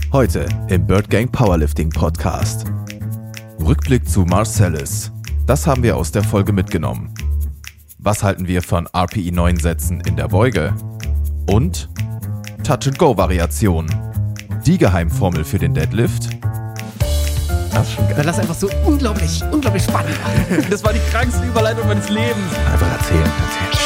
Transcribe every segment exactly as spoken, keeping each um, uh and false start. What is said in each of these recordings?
Heute im Bird Gang Powerlifting Podcast. Rückblick zu Marcellus. Das haben wir aus der Folge mitgenommen. Was halten wir von R P E neun Sätzen in der Beuge? Und Touch-and-Go-Variation. Die Geheimformel für den Deadlift? Das ist schon geil. Weil das einfach so unglaublich, unglaublich spannend war. Das war die krankste Überleitung meines Lebens. Einfach erzählen, erzählen.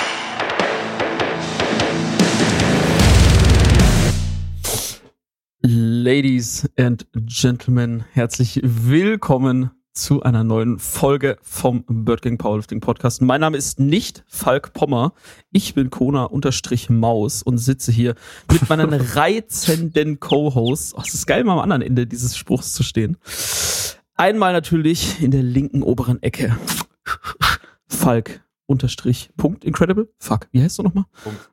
Ladies and Gentlemen, herzlich willkommen zu einer neuen Folge vom Bird Gang Powerlifting Podcast. Mein Name ist nicht Falk Pommer. Ich bin Kona-Maus und sitze hier mit meinen reizenden Co-Hosts. Oh, es ist geil, mal am anderen Ende dieses Spruchs zu stehen. Einmal natürlich in der linken oberen Ecke. Falk unterstrich Punkt Incredible. Fuck, wie heißt du nochmal? Punkt.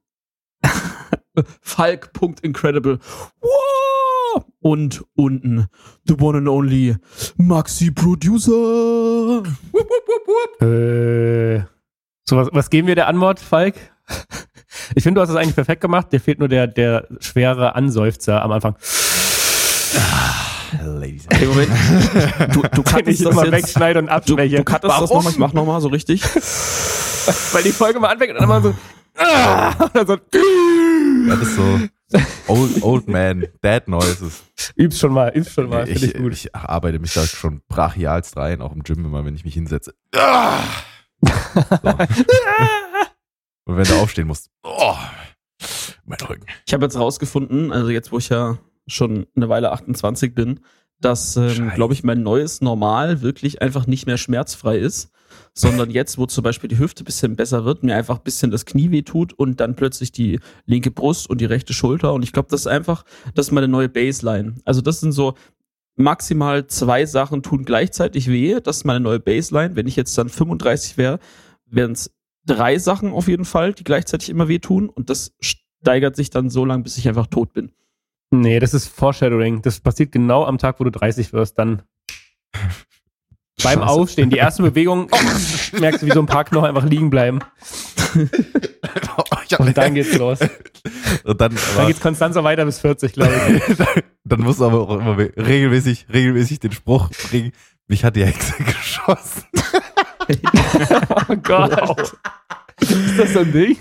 Falk Punkt Incredible. Wow! Und unten the one and only Maxi Producer. Wupp, wupp, wupp, wupp. Äh, so, was, was geben wir der Antwort, Falk? Ich finde, du hast das eigentlich perfekt gemacht. Dir fehlt nur der, der schwere Anseufzer am Anfang. Ladies. Hey, Moment. Du, du kannst ich das immer jetzt wegschneide und abspreche. Du, du cuttest das nochmal, ich mach nochmal so richtig. Weil die Folge mal anfängt und dann immer so oder so. Das ist so old, old man, Dad Noises. Üb's schon mal, üb's schon mal. Ich, ich, gut. ich arbeite mich da schon brachialst rein, auch im Gym immer, wenn ich mich hinsetze. So. Und wenn du aufstehen musst, oh, mein Rücken. Ich habe jetzt rausgefunden, also jetzt, wo ich ja schon eine Weile achtundzwanzig bin, dass, ähm, glaube ich, mein neues Normal wirklich einfach nicht mehr schmerzfrei ist, sondern jetzt, wo zum Beispiel die Hüfte ein bisschen besser wird, mir einfach ein bisschen das Knie wehtut und dann plötzlich die linke Brust und die rechte Schulter. Und ich glaube, das ist einfach, das ist meine neue Baseline. Also das sind so maximal zwei Sachen tun gleichzeitig weh. Das ist meine neue Baseline. Wenn ich jetzt dann fünfunddreißig wäre, wären es drei Sachen auf jeden Fall, die gleichzeitig immer wehtun. Und das steigert sich dann so lange, bis ich einfach tot bin. Nee, das ist Foreshadowing. Das passiert genau am Tag, wo du dreißig wirst. Dann beim Scheiße. Aufstehen, die erste Bewegung, oh, merkst du, wie so ein paar Knochen einfach liegen bleiben. Und dann geht's los. Und dann, Dann geht's konstant so weiter bis vierzig, glaube ich. Dann musst du aber auch immer regelmäßig, regelmäßig den Spruch bringen, mich hat die Hexe geschossen. Oh Gott. Wow. Ist das so ein Ding?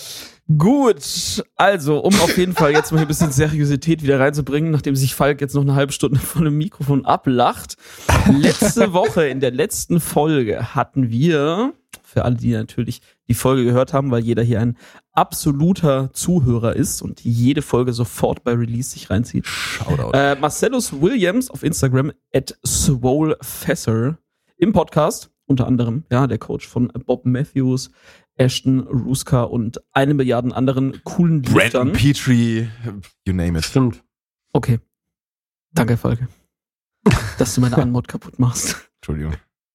Gut, also, um auf jeden Fall jetzt mal hier ein bisschen Seriosität wieder reinzubringen, nachdem sich Falk jetzt noch eine halbe Stunde von dem Mikrofon ablacht. Letzte Woche, in der letzten Folge, hatten wir, für alle, die natürlich die Folge gehört haben, weil jeder hier ein absoluter Zuhörer ist und jede Folge sofort bei Release sich reinzieht. Shoutout. Äh, Marcellus Williams auf Instagram at swolefessor im Podcast, unter anderem, ja, der Coach von Bob Matthews, Ashton Ruska und eine Milliarde anderen coolen Brandon Liftern. Petrie, you name it. Stimmt. Okay. Danke, Falke. Dass du meine Anmut kaputt machst. Entschuldigung.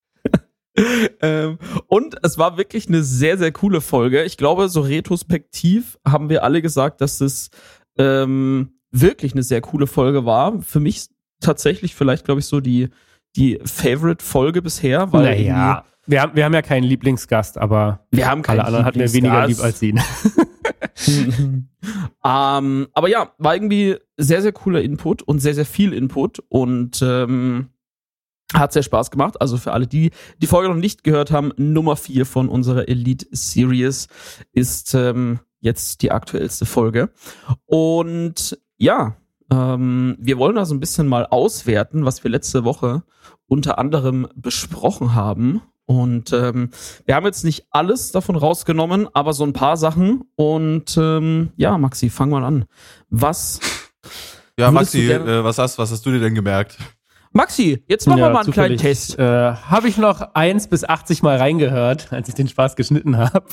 ähm, und es war wirklich eine sehr, sehr coole Folge. Ich glaube, so retrospektiv haben wir alle gesagt, dass es ähm, wirklich eine sehr coole Folge war. Für mich tatsächlich vielleicht, glaube ich, so die, die Favorite-Folge bisher. Weil naja, wir haben, wir haben ja keinen Lieblingsgast, aber wir haben alle anderen hatten wir weniger lieb als ihn. ähm, aber ja, war irgendwie sehr, sehr cooler Input und sehr, sehr viel Input und ähm, hat sehr Spaß gemacht. Also für alle, die die Folge noch nicht gehört haben, Nummer vier von unserer Elite Series ist ähm, jetzt die aktuellste Folge. Und ja, ähm, wir wollen da so ein bisschen mal auswerten, was wir letzte Woche unter anderem besprochen haben. Und ähm, wir haben jetzt nicht alles davon rausgenommen, aber so ein paar Sachen. Und ähm, ja, Maxi, fang mal an. Was? Ja, Maxi, gerne- äh, was hast, was hast du dir denn gemerkt? Maxi, jetzt machen wir mal einen kleinen zufällig, Test. Äh, habe ich noch eins bis achtzig Mal reingehört, als ich den Spaß geschnitten habe.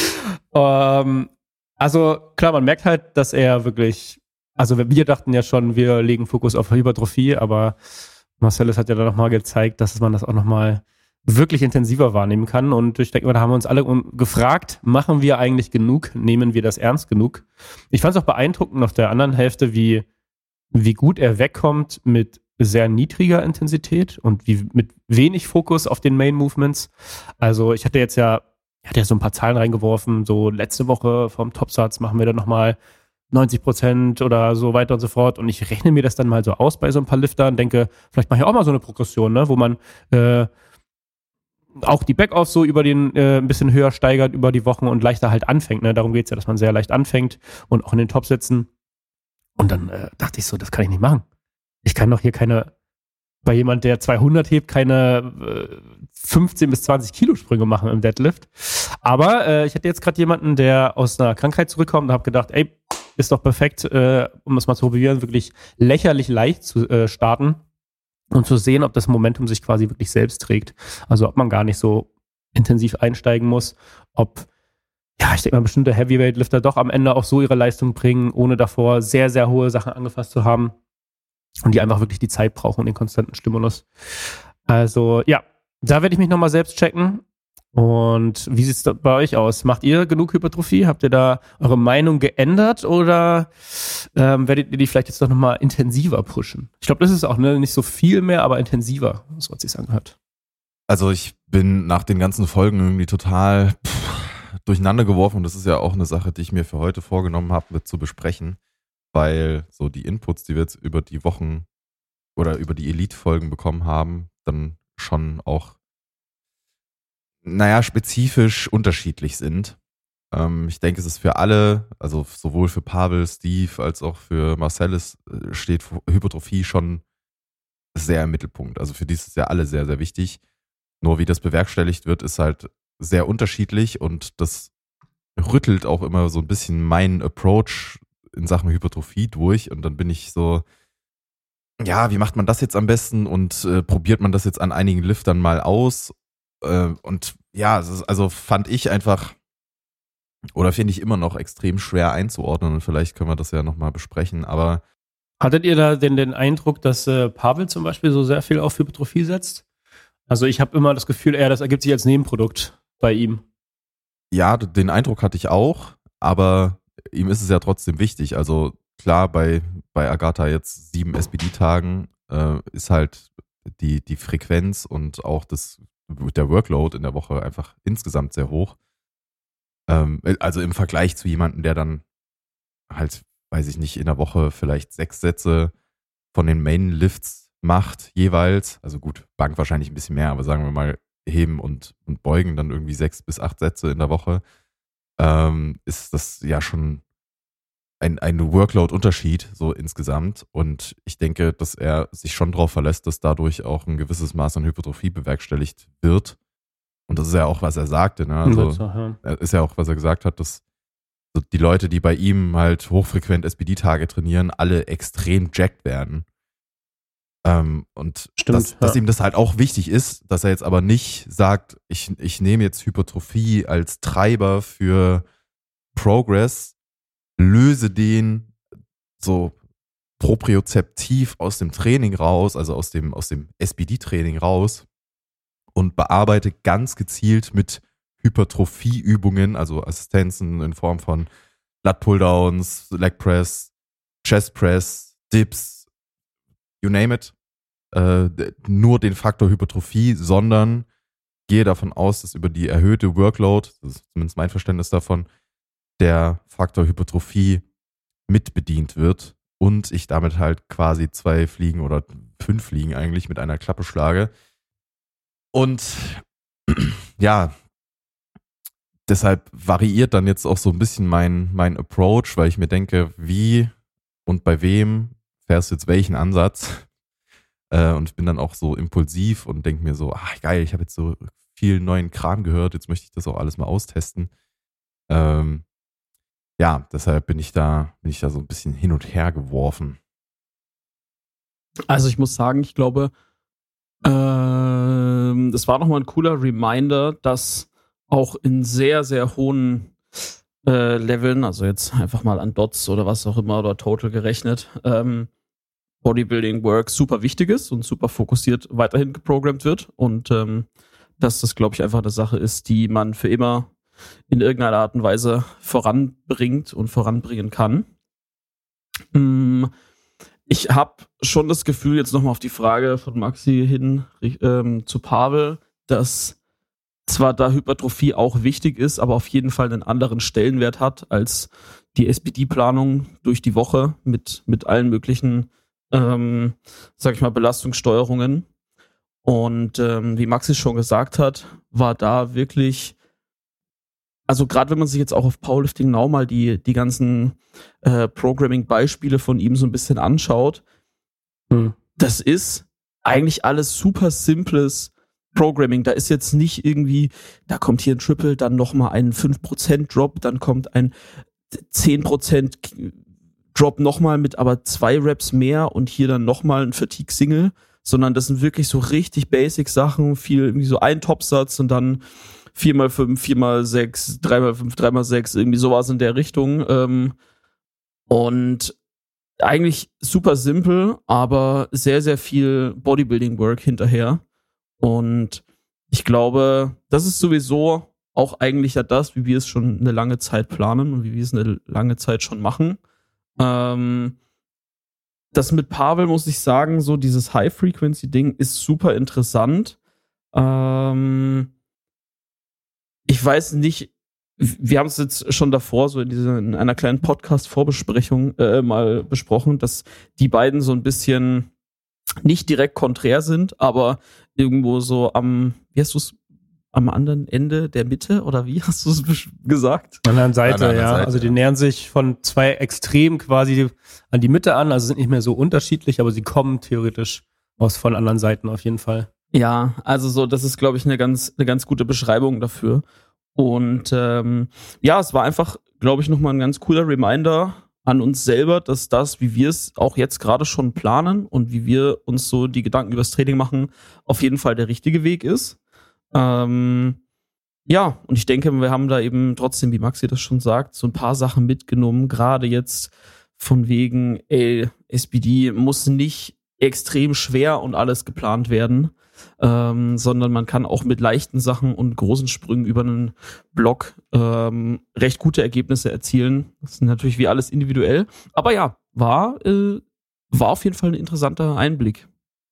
ähm, also klar, man merkt halt, dass er wirklich, also wir dachten ja schon, wir legen Fokus auf Hypertrophie, aber Marcellus hat ja dann nochmal gezeigt, dass man das auch nochmal wirklich intensiver wahrnehmen kann. Und ich denke mal, da haben wir uns alle gefragt, machen wir eigentlich genug? Nehmen wir das ernst genug? Ich fand es auch beeindruckend auf der anderen Hälfte, wie, wie gut er wegkommt mit sehr niedriger Intensität und wie mit wenig Fokus auf den Main Movements. Also ich hatte jetzt ja, ich hatte ja so ein paar Zahlen reingeworfen, so letzte Woche vom Topsatz machen wir dann nochmal neunzig Prozent oder so weiter und so fort. Und ich rechne mir das dann mal so aus bei so ein paar Liftern, denke, vielleicht mache ich auch mal so eine Progression, ne, wo man äh, auch die Backoffs so über den äh, ein bisschen höher steigert über die Wochen und leichter halt anfängt. Ne? Darum geht's ja, dass man sehr leicht anfängt und auch in den Top-Sätzen. Und dann äh, dachte ich so, das kann ich nicht machen. Ich kann doch hier keine, bei jemand, der zweihundert hebt, keine äh, fünfzehn bis zwanzig Kilo Sprünge machen im Deadlift. Aber äh, ich hatte jetzt gerade jemanden, der aus einer Krankheit zurückkommt und habe gedacht, ey, ist doch perfekt, äh, um das mal zu probieren, wirklich lächerlich leicht zu äh, starten und zu sehen, ob das Momentum sich quasi wirklich selbst trägt. Also ob man gar nicht so intensiv einsteigen muss, ob, ja, ich denke mal, bestimmte Heavyweight-Lifter doch am Ende auch so ihre Leistung bringen, ohne davor sehr, sehr hohe Sachen angefasst zu haben und die einfach wirklich die Zeit brauchen und den konstanten Stimulus. Also ja, da werde ich mich nochmal selbst checken. Und wie sieht es bei euch aus? Macht ihr genug Hypertrophie? Habt ihr da eure Meinung geändert oder ähm, werdet ihr die vielleicht jetzt doch nochmal intensiver pushen? Ich glaube, das ist auch ne, nicht so viel mehr, aber intensiver, so hat sich's angehört. Also ich bin nach den ganzen Folgen irgendwie total pff, durcheinander geworfen und das ist ja auch eine Sache, die ich mir für heute vorgenommen habe, mit zu besprechen, weil so die Inputs, die wir jetzt über die Wochen oder über die Elite-Folgen bekommen haben, dann schon auch naja, spezifisch unterschiedlich sind. Ähm, ich denke, es ist für alle, also sowohl für Pavel, Steve als auch für Marcellus äh, steht Hypertrophie schon sehr im Mittelpunkt. Also für die ist es ja alle sehr, sehr wichtig. Nur wie das bewerkstelligt wird, ist halt sehr unterschiedlich und das rüttelt auch immer so ein bisschen meinen Approach in Sachen Hypertrophie durch und dann bin ich so, ja, wie macht man das jetzt am besten und äh, probiert man das jetzt an einigen Liftern mal aus? Und ja, also fand ich einfach, oder finde ich immer noch extrem schwer einzuordnen und vielleicht können wir das ja nochmal besprechen, aber hattet ihr da denn den Eindruck, dass äh, Pavel zum Beispiel so sehr viel auf Hypertrophie setzt? Also ich habe immer das Gefühl, eher das ergibt sich als Nebenprodukt bei ihm. Ja, den Eindruck hatte ich auch, aber ihm ist es ja trotzdem wichtig. Also klar, bei, bei Agatha jetzt sieben S P D-Tagen äh, ist halt die, die Frequenz und auch das der Workload in der Woche einfach insgesamt sehr hoch. Ähm, also im Vergleich zu jemandem, der dann halt, weiß ich nicht, in der Woche vielleicht sechs Sätze von den Main-Lifts macht jeweils. Also gut, Bank wahrscheinlich ein bisschen mehr, aber sagen wir mal heben und, und beugen dann irgendwie sechs bis acht Sätze in der Woche. Ähm, ist das ja schon ein, ein Workload-Unterschied so insgesamt. Und ich denke, dass er sich schon darauf verlässt, dass dadurch auch ein gewisses Maß an Hypertrophie bewerkstelligt wird. Und das ist ja auch, was er sagte. Ne? Also, ja. Ist ja auch, was er gesagt hat, dass die Leute, die bei ihm halt hochfrequent S P D-Tage trainieren, alle extrem jacked werden. Ähm, und Stimmt, dass, ja. dass ihm das halt auch wichtig ist, dass er jetzt aber nicht sagt, ich, ich nehme jetzt Hypertrophie als Treiber für Progress, löse den so propriozeptiv aus dem Training raus, also aus dem, aus dem S P D-Training raus und bearbeite ganz gezielt mit Hypertrophie-Übungen, also Assistenzen in Form von Lat-Pulldowns, Leg Press, Chest Press, Dips, you name it, äh, nur den Faktor Hypertrophie, sondern gehe davon aus, dass über die erhöhte Workload, das ist zumindest mein Verständnis davon, der Faktor Hypertrophie mitbedient wird und ich damit halt quasi zwei Fliegen oder fünf Fliegen eigentlich mit einer Klappe schlage. Und ja, deshalb variiert dann jetzt auch so ein bisschen mein, mein Approach, weil ich mir denke, wie und bei wem fährst du jetzt welchen Ansatz? Äh, und ich bin dann auch so impulsiv und denke mir so, ach geil, ich habe jetzt so viel neuen Kram gehört, jetzt möchte ich das auch alles mal austesten. Ähm, ja, deshalb bin ich da, bin ich da so ein bisschen hin und her geworfen. Also ich muss sagen, ich glaube, ähm, das war nochmal ein cooler Reminder, dass auch in sehr, sehr hohen äh, Leveln, also jetzt einfach mal an Dots oder was auch immer oder Total gerechnet, ähm, Bodybuilding Work super wichtig ist und super fokussiert weiterhin geprogrammt wird und ähm, dass das, glaube ich, einfach eine Sache ist, die man für immer in irgendeiner Art und Weise voranbringt und voranbringen kann. Ich habe schon das Gefühl, jetzt nochmal auf die Frage von Maxi hin ähm, zu Pavel, dass zwar da Hypertrophie auch wichtig ist, aber auf jeden Fall einen anderen Stellenwert hat als die S P D-Planung durch die Woche mit, mit allen möglichen, ähm, sag ich mal, Belastungssteuerungen. Und ähm, wie Maxi schon gesagt hat, war da wirklich, also gerade wenn man sich jetzt auch auf Powerlifting Now mal die, die ganzen äh, Programming-Beispiele von ihm so ein bisschen anschaut, hm. das ist eigentlich alles super simples Programming. Da ist jetzt nicht irgendwie, da kommt hier ein Triple, dann nochmal ein fünf Prozent Drop, dann kommt ein zehn Prozent Drop nochmal mit aber zwei Reps mehr und hier dann nochmal ein Fatigue-Single, sondern das sind wirklich so richtig basic Sachen, viel irgendwie so ein Topsatz und dann vier mal fünf, vier mal sechs, drei mal fünf, drei mal sechs, irgendwie sowas in der Richtung. Ähm, und eigentlich super simpel, aber sehr, sehr viel Bodybuilding-Work hinterher. Und ich glaube, das ist sowieso auch eigentlich ja das, wie wir es schon eine lange Zeit planen und wie wir es eine lange Zeit schon machen. Ähm, das mit Pavel, muss ich sagen, so dieses High-Frequency-Ding ist super interessant. Ähm, ich weiß nicht, wir haben es jetzt schon davor so in, dieser, in einer kleinen Podcast-Vorbesprechung äh, mal besprochen, dass die beiden so ein bisschen nicht direkt konträr sind, aber irgendwo so am, wie hast du es, am anderen Ende der Mitte oder wie hast du es gesagt? An der anderen Seite, an der anderen ja. Seite, also die ja. nähern sich von zwei Extremen quasi an die Mitte an, also sind nicht mehr so unterschiedlich, aber sie kommen theoretisch aus von anderen Seiten auf jeden Fall. Ja, also so, das ist, glaube ich, eine ganz, eine ganz gute Beschreibung dafür. Und ähm, ja, es war einfach, glaube ich, nochmal ein ganz cooler Reminder an uns selber, dass das, wie wir es auch jetzt gerade schon planen und wie wir uns so die Gedanken über das Training machen, auf jeden Fall der richtige Weg ist. Ähm, ja, und ich denke, wir haben da eben trotzdem, wie Maxi das schon sagt, so ein paar Sachen mitgenommen, gerade jetzt von wegen, ey, S P D muss nicht extrem schwer und alles geplant werden, ähm, sondern man kann auch mit leichten Sachen und großen Sprüngen über einen Block ähm, recht gute Ergebnisse erzielen. Das ist natürlich wie alles individuell, aber ja, war, äh, war auf jeden Fall ein interessanter Einblick.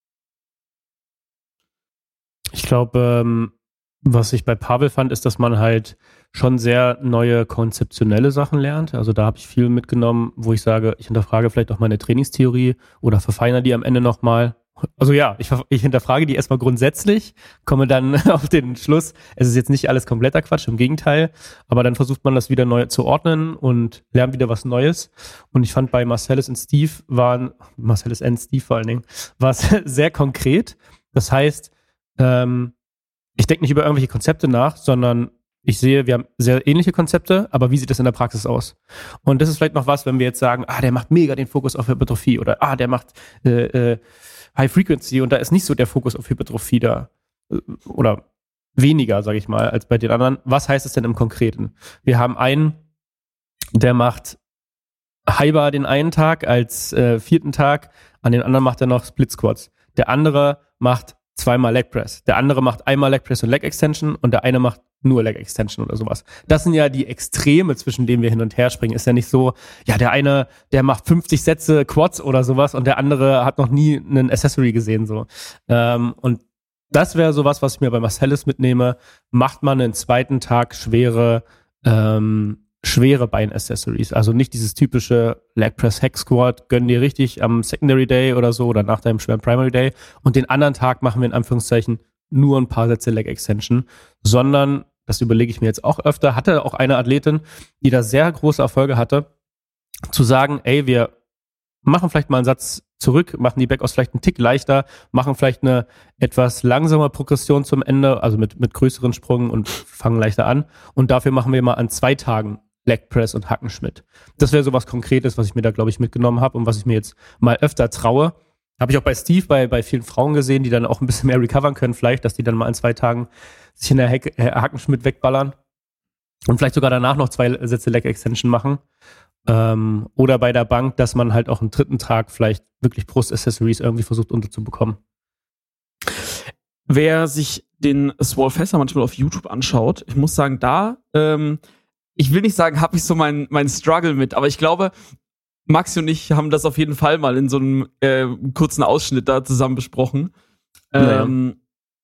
Ich glaube, ähm, was ich bei Pavel fand, ist, dass man halt schon sehr neue konzeptionelle Sachen lernt. Also da habe ich viel mitgenommen, wo ich sage, ich hinterfrage vielleicht auch meine Trainingstheorie oder verfeinere die am Ende nochmal. Also ja, ich, ich hinterfrage die erstmal grundsätzlich, komme dann auf den Schluss, es ist jetzt nicht alles kompletter Quatsch, im Gegenteil, aber dann versucht man das wieder neu zu ordnen und lernt wieder was Neues. Und ich fand bei Marcellus und Steve waren, Marcellus und Steve vor allen Dingen, war es sehr konkret. Das heißt, ähm, ich denke nicht über irgendwelche Konzepte nach, sondern ich sehe, wir haben sehr ähnliche Konzepte, aber wie sieht das in der Praxis aus? Und das ist vielleicht noch was, wenn wir jetzt sagen, ah, der macht mega den Fokus auf Hypertrophie oder ah, der macht äh, äh, High Frequency und da ist nicht so der Fokus auf Hypertrophie da oder weniger, sage ich mal, als bei den anderen. Was heißt es denn im Konkreten? Wir haben einen, der macht High Bar den einen Tag als äh, vierten Tag, an den anderen macht er noch Split Squats. Der andere macht zweimal Leg Press. Der andere macht einmal Leg Press und Leg Extension und der eine macht nur Leg Extension oder sowas. Das sind ja die Extreme, zwischen denen wir hin und her springen. Ist ja nicht so, ja, der eine, der macht fünfzig Sätze Quads oder sowas und der andere hat noch nie einen Accessory gesehen, so. Ähm, und das wäre sowas, was ich mir bei Marcellus mitnehme. Macht man einen zweiten Tag schwere, ähm, schwere Bein-Accessories. Also nicht dieses typische Leg Press Hack Squat, gönn dir richtig am Secondary Day oder so oder nach deinem schweren Primary Day. Und den anderen Tag machen wir in Anführungszeichen nur ein paar Sätze Leg Extension, sondern, das überlege ich mir jetzt auch öfter, hatte auch eine Athletin, die da sehr große Erfolge hatte, zu sagen, ey, wir machen vielleicht mal einen Satz zurück, machen die Backouts vielleicht einen Tick leichter, machen vielleicht eine etwas langsame Progression zum Ende, also mit, mit größeren Sprüngen und fangen leichter an. Und dafür machen wir mal an zwei Tagen Leg Press und Hackenschmidt. Das wäre so was Konkretes, was ich mir da, glaube ich, mitgenommen habe und was ich mir jetzt mal öfter traue. Habe ich auch bei Steve, bei, bei vielen Frauen gesehen, die dann auch ein bisschen mehr recovern können vielleicht, dass die dann mal an zwei Tagen sich in der Hack, äh, Hackenschmidt wegballern und vielleicht sogar danach noch zwei Sätze Leg Extension machen. Ähm, oder bei der Bank, dass man halt auch einen dritten Tag vielleicht wirklich Brust-Accessories irgendwie versucht unterzubekommen. Wer sich den Swole Fässer manchmal auf YouTube anschaut, ich muss sagen, da, ähm, ich will nicht sagen, habe ich so meinen mein Struggle mit, aber ich glaube, Maxi und ich haben das auf jeden Fall mal in so einem äh, kurzen Ausschnitt da zusammen besprochen. Naja. Ähm,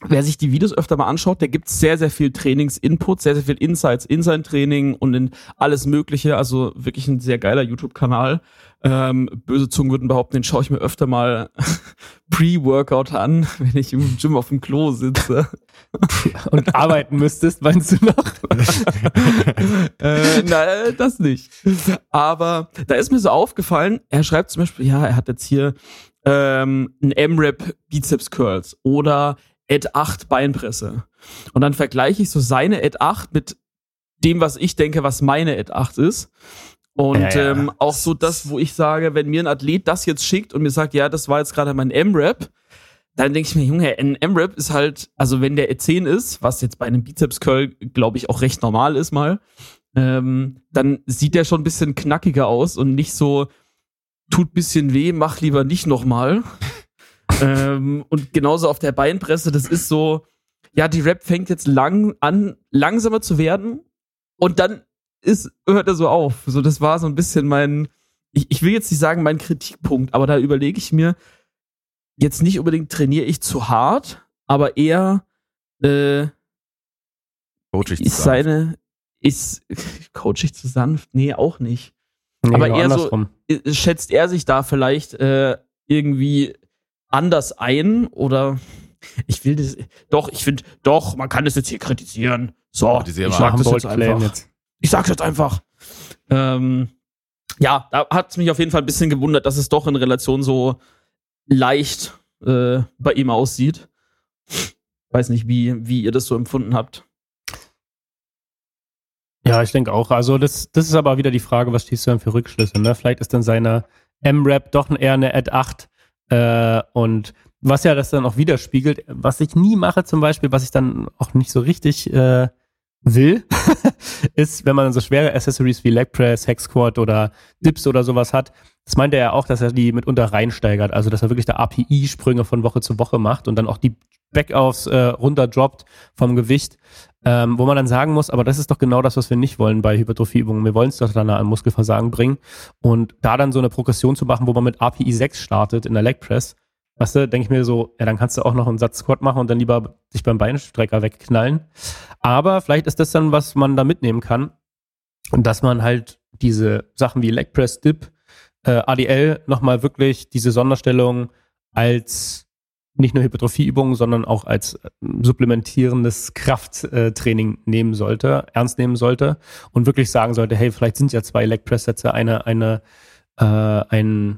wer sich die Videos öfter mal anschaut, der gibt sehr, sehr viel Trainings-Input, sehr, sehr viel Insights in sein Training und in alles Mögliche. Also wirklich ein sehr geiler YouTube-Kanal. Ähm, böse Zungen würden behaupten, den schaue ich mir öfter mal Pre-Workout an, wenn ich im Gym auf dem Klo sitze. Und arbeiten müsstest, meinst du noch? äh, nein, das nicht. Aber da ist mir so aufgefallen, er schreibt zum Beispiel, ja, er hat jetzt hier ähm, ein M-Rap Bizeps Curls oder Ad acht Beinpresse. Und dann vergleiche ich so seine Ad acht mit dem, was ich denke, was meine Ad acht ist. Und ja, ja. Ähm, auch so das, wo ich sage, wenn mir ein Athlet das jetzt schickt und mir sagt, ja, das war jetzt gerade mein M-Rap, dann denke ich mir, Junge, ein M-Rap ist halt, also wenn der Ad zehn ist, was jetzt bei einem Bizeps-Curl, glaube ich, auch recht normal ist mal, ähm, dann sieht der schon ein bisschen knackiger aus und nicht so, tut bisschen weh, mach lieber nicht nochmal. ähm, und genauso auf der Beinpresse, das ist so, ja, die Rap fängt jetzt lang an, langsamer zu werden und dann ist, hört er so auf. So, das war so ein bisschen mein, ich, ich will jetzt nicht sagen mein Kritikpunkt, aber da überlege ich mir, jetzt nicht unbedingt trainiere ich zu hart, aber eher äh, coach ich ist zu seine, sanft. ist coach ich zu sanft? Nee, auch nicht. Nee, aber genau eher andersrum. so, schätzt er sich da vielleicht äh, irgendwie anders ein oder ich will das, doch, ich finde, doch, man kann das jetzt hier kritisieren. So, Kritisieren ich wir. sag das jetzt Bold Claim einfach. jetzt. Ich sag's jetzt einfach. Ähm, ja, da hat's mich auf jeden Fall ein bisschen gewundert, dass es doch in Relation so leicht äh, bei ihm aussieht. Weiß nicht, wie, wie ihr das so empfunden habt. Ja, ich denke auch. Also das, das ist aber wieder die Frage, was stehst du dann für Rückschlüsse? Ne? Vielleicht ist dann seine M-Rap doch eher eine Ad acht äh, und was ja das dann auch widerspiegelt, was ich nie mache zum Beispiel, was ich dann auch nicht so richtig äh, will, ist, wenn man so schwere Accessories wie Leg Press, Hex Squat oder Dips oder sowas hat, das meint er ja auch, dass er die mitunter reinsteigert, also dass er wirklich da A P I-Sprünge von Woche zu Woche macht und dann auch die Backoffs äh, runterdroppt vom Gewicht, ähm, wo man dann sagen muss, aber das ist doch genau das, was wir nicht wollen bei Hypertrophieübungen. Wir wollen es doch dann an Muskelversagen bringen und da dann so eine Progression zu machen, wo man mit A P I sechs startet in der Leg Press, weißt du, denke ich mir so, ja, dann kannst du auch noch einen Satz Squat machen und dann lieber dich beim Beinstrecker wegknallen. Aber vielleicht ist das dann, was man da mitnehmen kann. Und dass man halt diese Sachen wie Leg Press, Dip, äh, A D L nochmal wirklich diese Sonderstellung als nicht nur Hypertrophieübungen, sondern auch als supplementierendes Krafttraining nehmen sollte, ernst nehmen sollte und wirklich sagen sollte, hey, vielleicht sind ja zwei Leg Press Sätze, eine, eine, äh, ein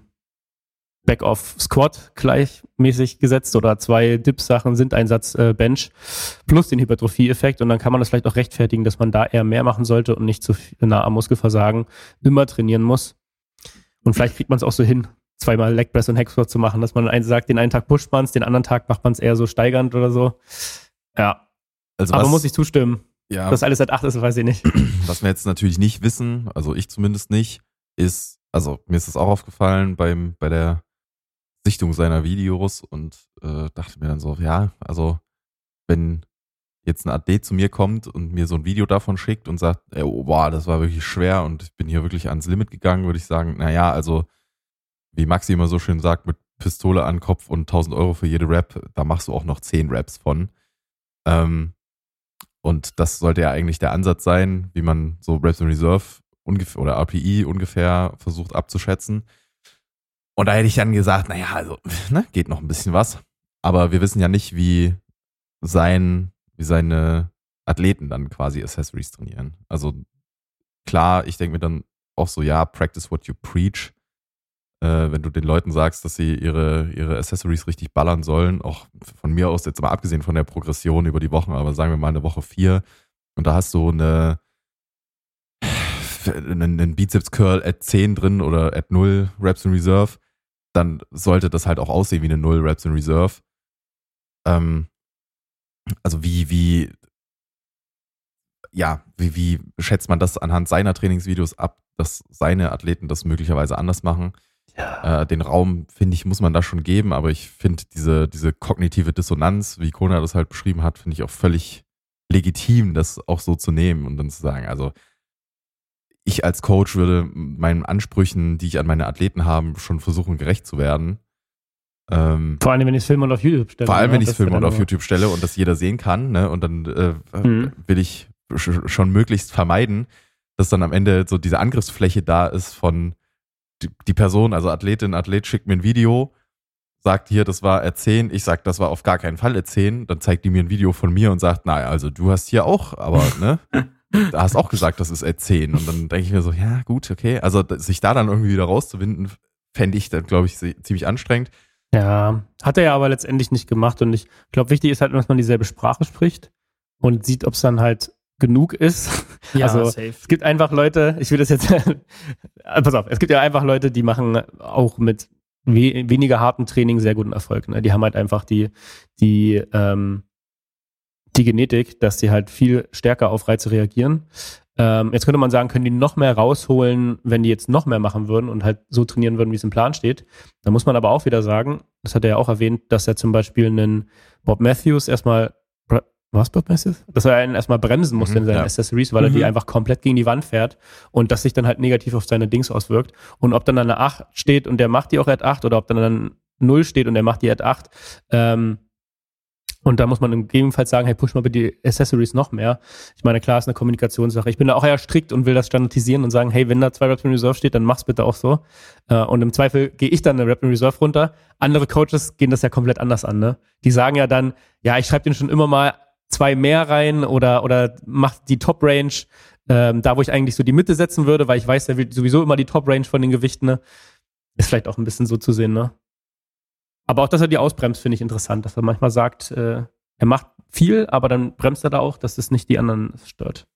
Back-off-Squat gleichmäßig gesetzt oder zwei Dip-Sachen sind ein Satz äh, Bench plus den Hypertrophie-Effekt und dann kann man das vielleicht auch rechtfertigen, dass man da eher mehr machen sollte und nicht zu nah am Muskelversagen immer trainieren muss. Und vielleicht kriegt man es auch so hin, zweimal Leg Press und Hex Squat zu machen, dass man einen sagt, den einen Tag pusht man es, den anderen Tag macht man es eher so steigernd oder so. Ja. Also aber was, muss ich zustimmen. ja, Dass alles seit acht ist, weiß ich nicht. Was wir jetzt natürlich nicht wissen, also ich zumindest nicht, ist, also mir ist das auch aufgefallen beim, bei der Sichtung seiner Videos und äh, dachte mir dann so, ja, also wenn jetzt ein Athlet zu mir kommt und mir so ein Video davon schickt und sagt, ey, oh, boah, das war wirklich schwer und ich bin hier wirklich ans Limit gegangen, würde ich sagen, naja, also wie Maxi immer so schön sagt, mit Pistole an Kopf und tausend Euro für jede Rap, da machst du auch noch zehn Raps von. Ähm, und das sollte ja eigentlich der Ansatz sein, wie man so Reps in Reserve ungefähr oder R P I ungefähr versucht abzuschätzen. Und da hätte ich dann gesagt, naja, also, ne, geht noch ein bisschen was. Aber wir wissen ja nicht, wie sein, wie seine Athleten dann quasi Accessories trainieren. Also klar, ich denke mir dann auch so, ja, practice what you preach. Äh, wenn du den Leuten sagst, dass sie ihre, ihre Accessories richtig ballern sollen, auch von mir aus, jetzt mal abgesehen von der Progression über die Wochen, aber sagen wir mal eine Woche vier und da hast du eine einen Bizeps-Curl at zehn drin oder at null Reps in Reserve, dann sollte das halt auch aussehen wie eine null Reps in Reserve. Ähm, also wie, wie, ja, wie, wie schätzt man das anhand seiner Trainingsvideos ab, dass seine Athleten das möglicherweise anders machen? Ja. Äh, den Raum, finde ich, muss man da schon geben, aber ich finde diese, diese kognitive Dissonanz, wie Kona das halt beschrieben hat, finde ich auch völlig legitim, das auch so zu nehmen und dann zu sagen, also ich als Coach würde meinen Ansprüchen, die ich an meine Athleten habe, schon versuchen, gerecht zu werden. Ähm, vor allem, wenn ich es filme und auf YouTube stelle. Vor allem, wenn ich es filme und auf YouTube stelle und das jeder sehen kann, ne? Und dann äh, mhm. will ich sch- schon möglichst vermeiden, dass dann am Ende so diese Angriffsfläche da ist von die, die Person, also Athletin, Athlet schickt mir ein Video, sagt hier, das war R zehn, ich sag, das war auf gar keinen Fall R zehn, dann zeigt die mir ein Video von mir und sagt, naja, also du hast hier auch, aber ne, da hast auch gesagt, das ist R zehn. Und dann denke ich mir so, ja gut, okay, also sich da dann irgendwie wieder rauszuwinden, fände ich dann, glaube ich, ziemlich anstrengend. Ja, hat er ja aber letztendlich nicht gemacht und ich glaube, wichtig ist halt, dass man dieselbe Sprache spricht und sieht, ob es dann halt genug ist. Ja, also safe. Es gibt einfach Leute, ich will das jetzt, pass auf, es gibt ja einfach Leute, die machen auch mit we- weniger hartem Training sehr guten Erfolg. Ne? Die haben halt einfach die, die, ähm, die Genetik, dass die halt viel stärker auf Reize reagieren. Ähm, jetzt könnte man sagen, können die noch mehr rausholen, wenn die jetzt noch mehr machen würden und halt so trainieren würden, wie es im Plan steht. Da muss man aber auch wieder sagen, das hat er ja auch erwähnt, dass er zum Beispiel einen Bob Matthews erstmal, was Bob Matthews? Dass er einen erstmal bremsen musste mhm, in seinen ja. Accessories, weil mhm. er die einfach komplett gegen die Wand fährt und das sich dann halt negativ auf seine Dings auswirkt. Und ob dann eine acht steht und der macht die auch at acht oder ob dann dann null steht und der macht die at acht, ähm, und da muss man gegebenenfalls sagen, hey, push mal bitte die Accessories noch mehr. Ich meine, klar, ist eine Kommunikationssache. Ich bin da auch eher strikt und will das standardisieren und sagen, hey, wenn da zwei Reps in Reserve steht, dann mach's bitte auch so. Und im Zweifel gehe ich dann eine Rep in Reserve runter. Andere Coaches gehen das ja komplett anders an, ne? Die sagen ja dann, ja, ich schreibe den schon immer mal zwei mehr rein oder oder mach die Top-Range ähm, da, wo ich eigentlich so die Mitte setzen würde, weil ich weiß, der will sowieso immer die Top-Range von den Gewichten, ne? Ist vielleicht auch ein bisschen so zu sehen, ne? Aber auch, dass er die ausbremst, finde ich interessant, dass er manchmal sagt, äh, er macht viel, aber dann bremst er da auch, dass es nicht die anderen stört.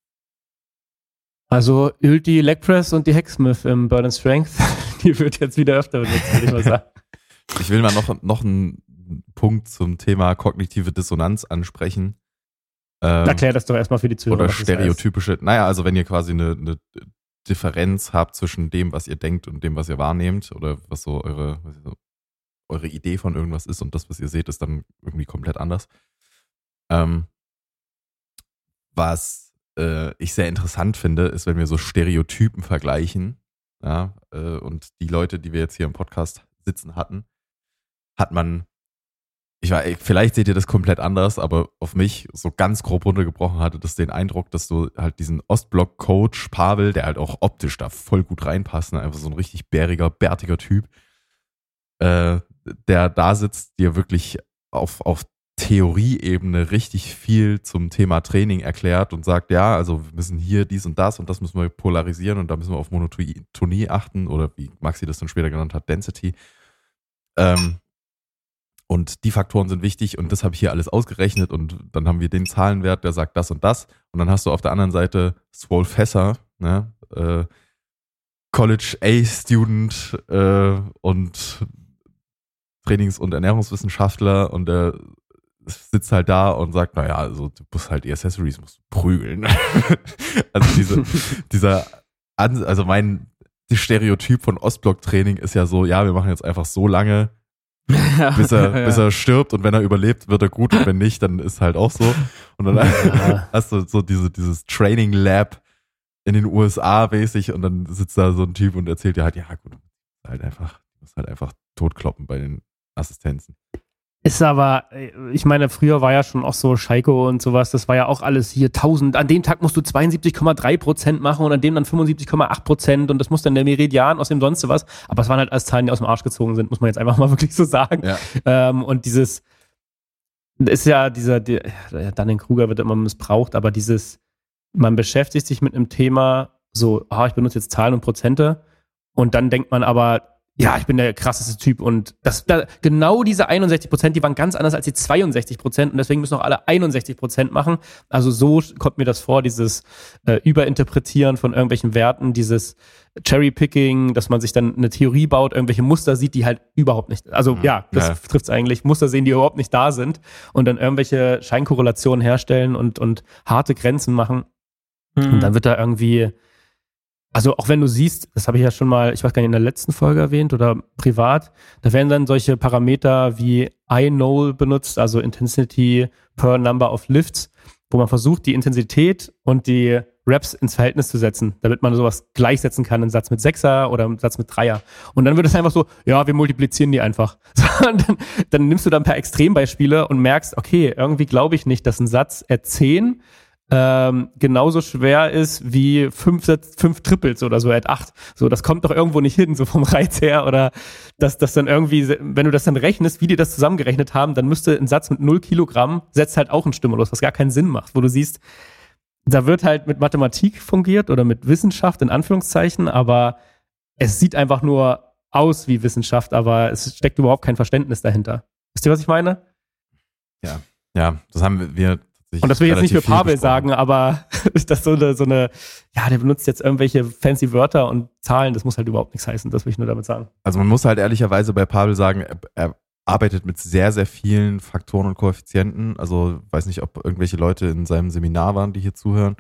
Also Ulti Leg Press und die Hacksmith im Burn and Strength, die wird jetzt wieder öfter benutzt, würde ich mal sagen. Ich will mal noch, noch einen Punkt zum Thema kognitive Dissonanz ansprechen. Ähm, Erklär das doch erstmal für die Zuhörer. Oder stereotypische, naja, also wenn ihr quasi eine, eine Differenz habt zwischen dem, was ihr denkt und dem, was ihr wahrnehmt oder was so eure... Was so eure Idee von irgendwas ist und das, was ihr seht, ist dann irgendwie komplett anders. Ähm, was äh, ich sehr interessant finde, ist, wenn wir so Stereotypen vergleichen, ja, äh, und die Leute, die wir jetzt hier im Podcast sitzen hatten, hat man, ich weiß, vielleicht seht ihr das komplett anders, aber auf mich so ganz grob runtergebrochen hatte das den Eindruck, dass du halt diesen Ostblock-Coach Pavel, der halt auch optisch da voll gut reinpasst, ne, einfach so ein richtig bäriger, bärtiger Typ, äh, der da sitzt, dir wirklich auf, auf Theorieebene richtig viel zum Thema Training erklärt und sagt, ja, also wir müssen hier dies und das und das müssen wir polarisieren und da müssen wir auf Monotonie achten oder wie Maxi das dann später genannt hat, Density. Ähm, und die Faktoren sind wichtig und das habe ich hier alles ausgerechnet und dann haben wir den Zahlenwert, der sagt das und das und dann hast du auf der anderen Seite Swole Fässer, ne, äh, College A-Student äh, und Trainings- und Ernährungswissenschaftler und der sitzt halt da und sagt, naja, also du musst halt die Accessories musst du prügeln. Also diese, dieser, also mein Stereotyp von Ostblock-Training ist ja so, ja, wir machen jetzt einfach so lange, bis er, ja. bis er stirbt und wenn er überlebt, wird er gut und wenn nicht, dann ist halt auch so. Und dann ja. hast du so diese, dieses Training Lab in den U S A mäßig und dann sitzt da so ein Typ und erzählt dir halt, ja gut, halt einfach, du musst halt einfach totkloppen bei den Assistenzen. Ist aber, ich meine, früher war ja schon auch so Scheiko und sowas, das war ja auch alles hier tausend, an dem Tag musst du zweiundsiebzig Komma drei Prozent machen und an dem dann fünfundsiebzig Komma acht Prozent und das muss dann der Meridian aus dem sonst was, aber es waren halt alles Zahlen, die aus dem Arsch gezogen sind, muss man jetzt einfach mal wirklich so sagen. Ja. Ähm, und dieses, ist ja dieser, der, Dunning-Kruger wird immer missbraucht, aber dieses, man beschäftigt sich mit einem Thema so, ah, ich benutze jetzt Zahlen und Prozente und dann denkt man aber, ja, ich bin der krasseste Typ und das, da, genau diese einundsechzig Prozent, die waren ganz anders als die zweiundsechzig Prozent und deswegen müssen auch alle einundsechzig Prozent machen. Also so kommt mir das vor, dieses äh, Überinterpretieren von irgendwelchen Werten, dieses Cherrypicking, dass man sich dann eine Theorie baut, irgendwelche Muster sieht, die halt überhaupt nicht, also mhm. ja, das ja. trifft's eigentlich, Muster sehen, die überhaupt nicht da sind und dann irgendwelche Scheinkorrelationen herstellen und, und harte Grenzen machen. Mhm. Und dann wird da irgendwie... Also auch wenn du siehst, das habe ich ja schon mal, ich weiß gar nicht, in der letzten Folge erwähnt oder privat, da werden dann solche Parameter wie I N O L benutzt, also Intensity per Number of Lifts, wo man versucht, die Intensität und die Reps ins Verhältnis zu setzen, damit man sowas gleichsetzen kann, einen Satz mit Sechser oder einen Satz mit Dreier. Und dann wird es einfach so, ja, wir multiplizieren die einfach. Und dann, dann nimmst du dann ein paar Extrembeispiele und merkst, okay, irgendwie glaube ich nicht, dass ein Satz at zehn ähm, genauso schwer ist wie fünf, fünf Triples oder so at acht. So, das kommt doch irgendwo nicht hin, so vom Reiz her. Oder dass das dann irgendwie, wenn du das dann rechnest, wie die das zusammengerechnet haben, dann müsste ein Satz mit null Kilogramm setzt halt auch einen Stimulus, was gar keinen Sinn macht, wo du siehst, da wird halt mit Mathematik fungiert oder mit Wissenschaft in Anführungszeichen, aber es sieht einfach nur aus wie Wissenschaft, aber es steckt überhaupt kein Verständnis dahinter. Wisst ihr, was ich meine? Ja, ja, das haben wir. Und das will ich jetzt nicht für Pavel sagen, aber das so eine, so eine, ja, der benutzt jetzt irgendwelche fancy Wörter und Zahlen, das muss halt überhaupt nichts heißen, das will ich nur damit sagen. Also man muss halt ehrlicherweise bei Pavel sagen, er, er arbeitet mit sehr, sehr vielen Faktoren und Koeffizienten. Also weiß nicht, ob irgendwelche Leute in seinem Seminar waren, die hier zuhören.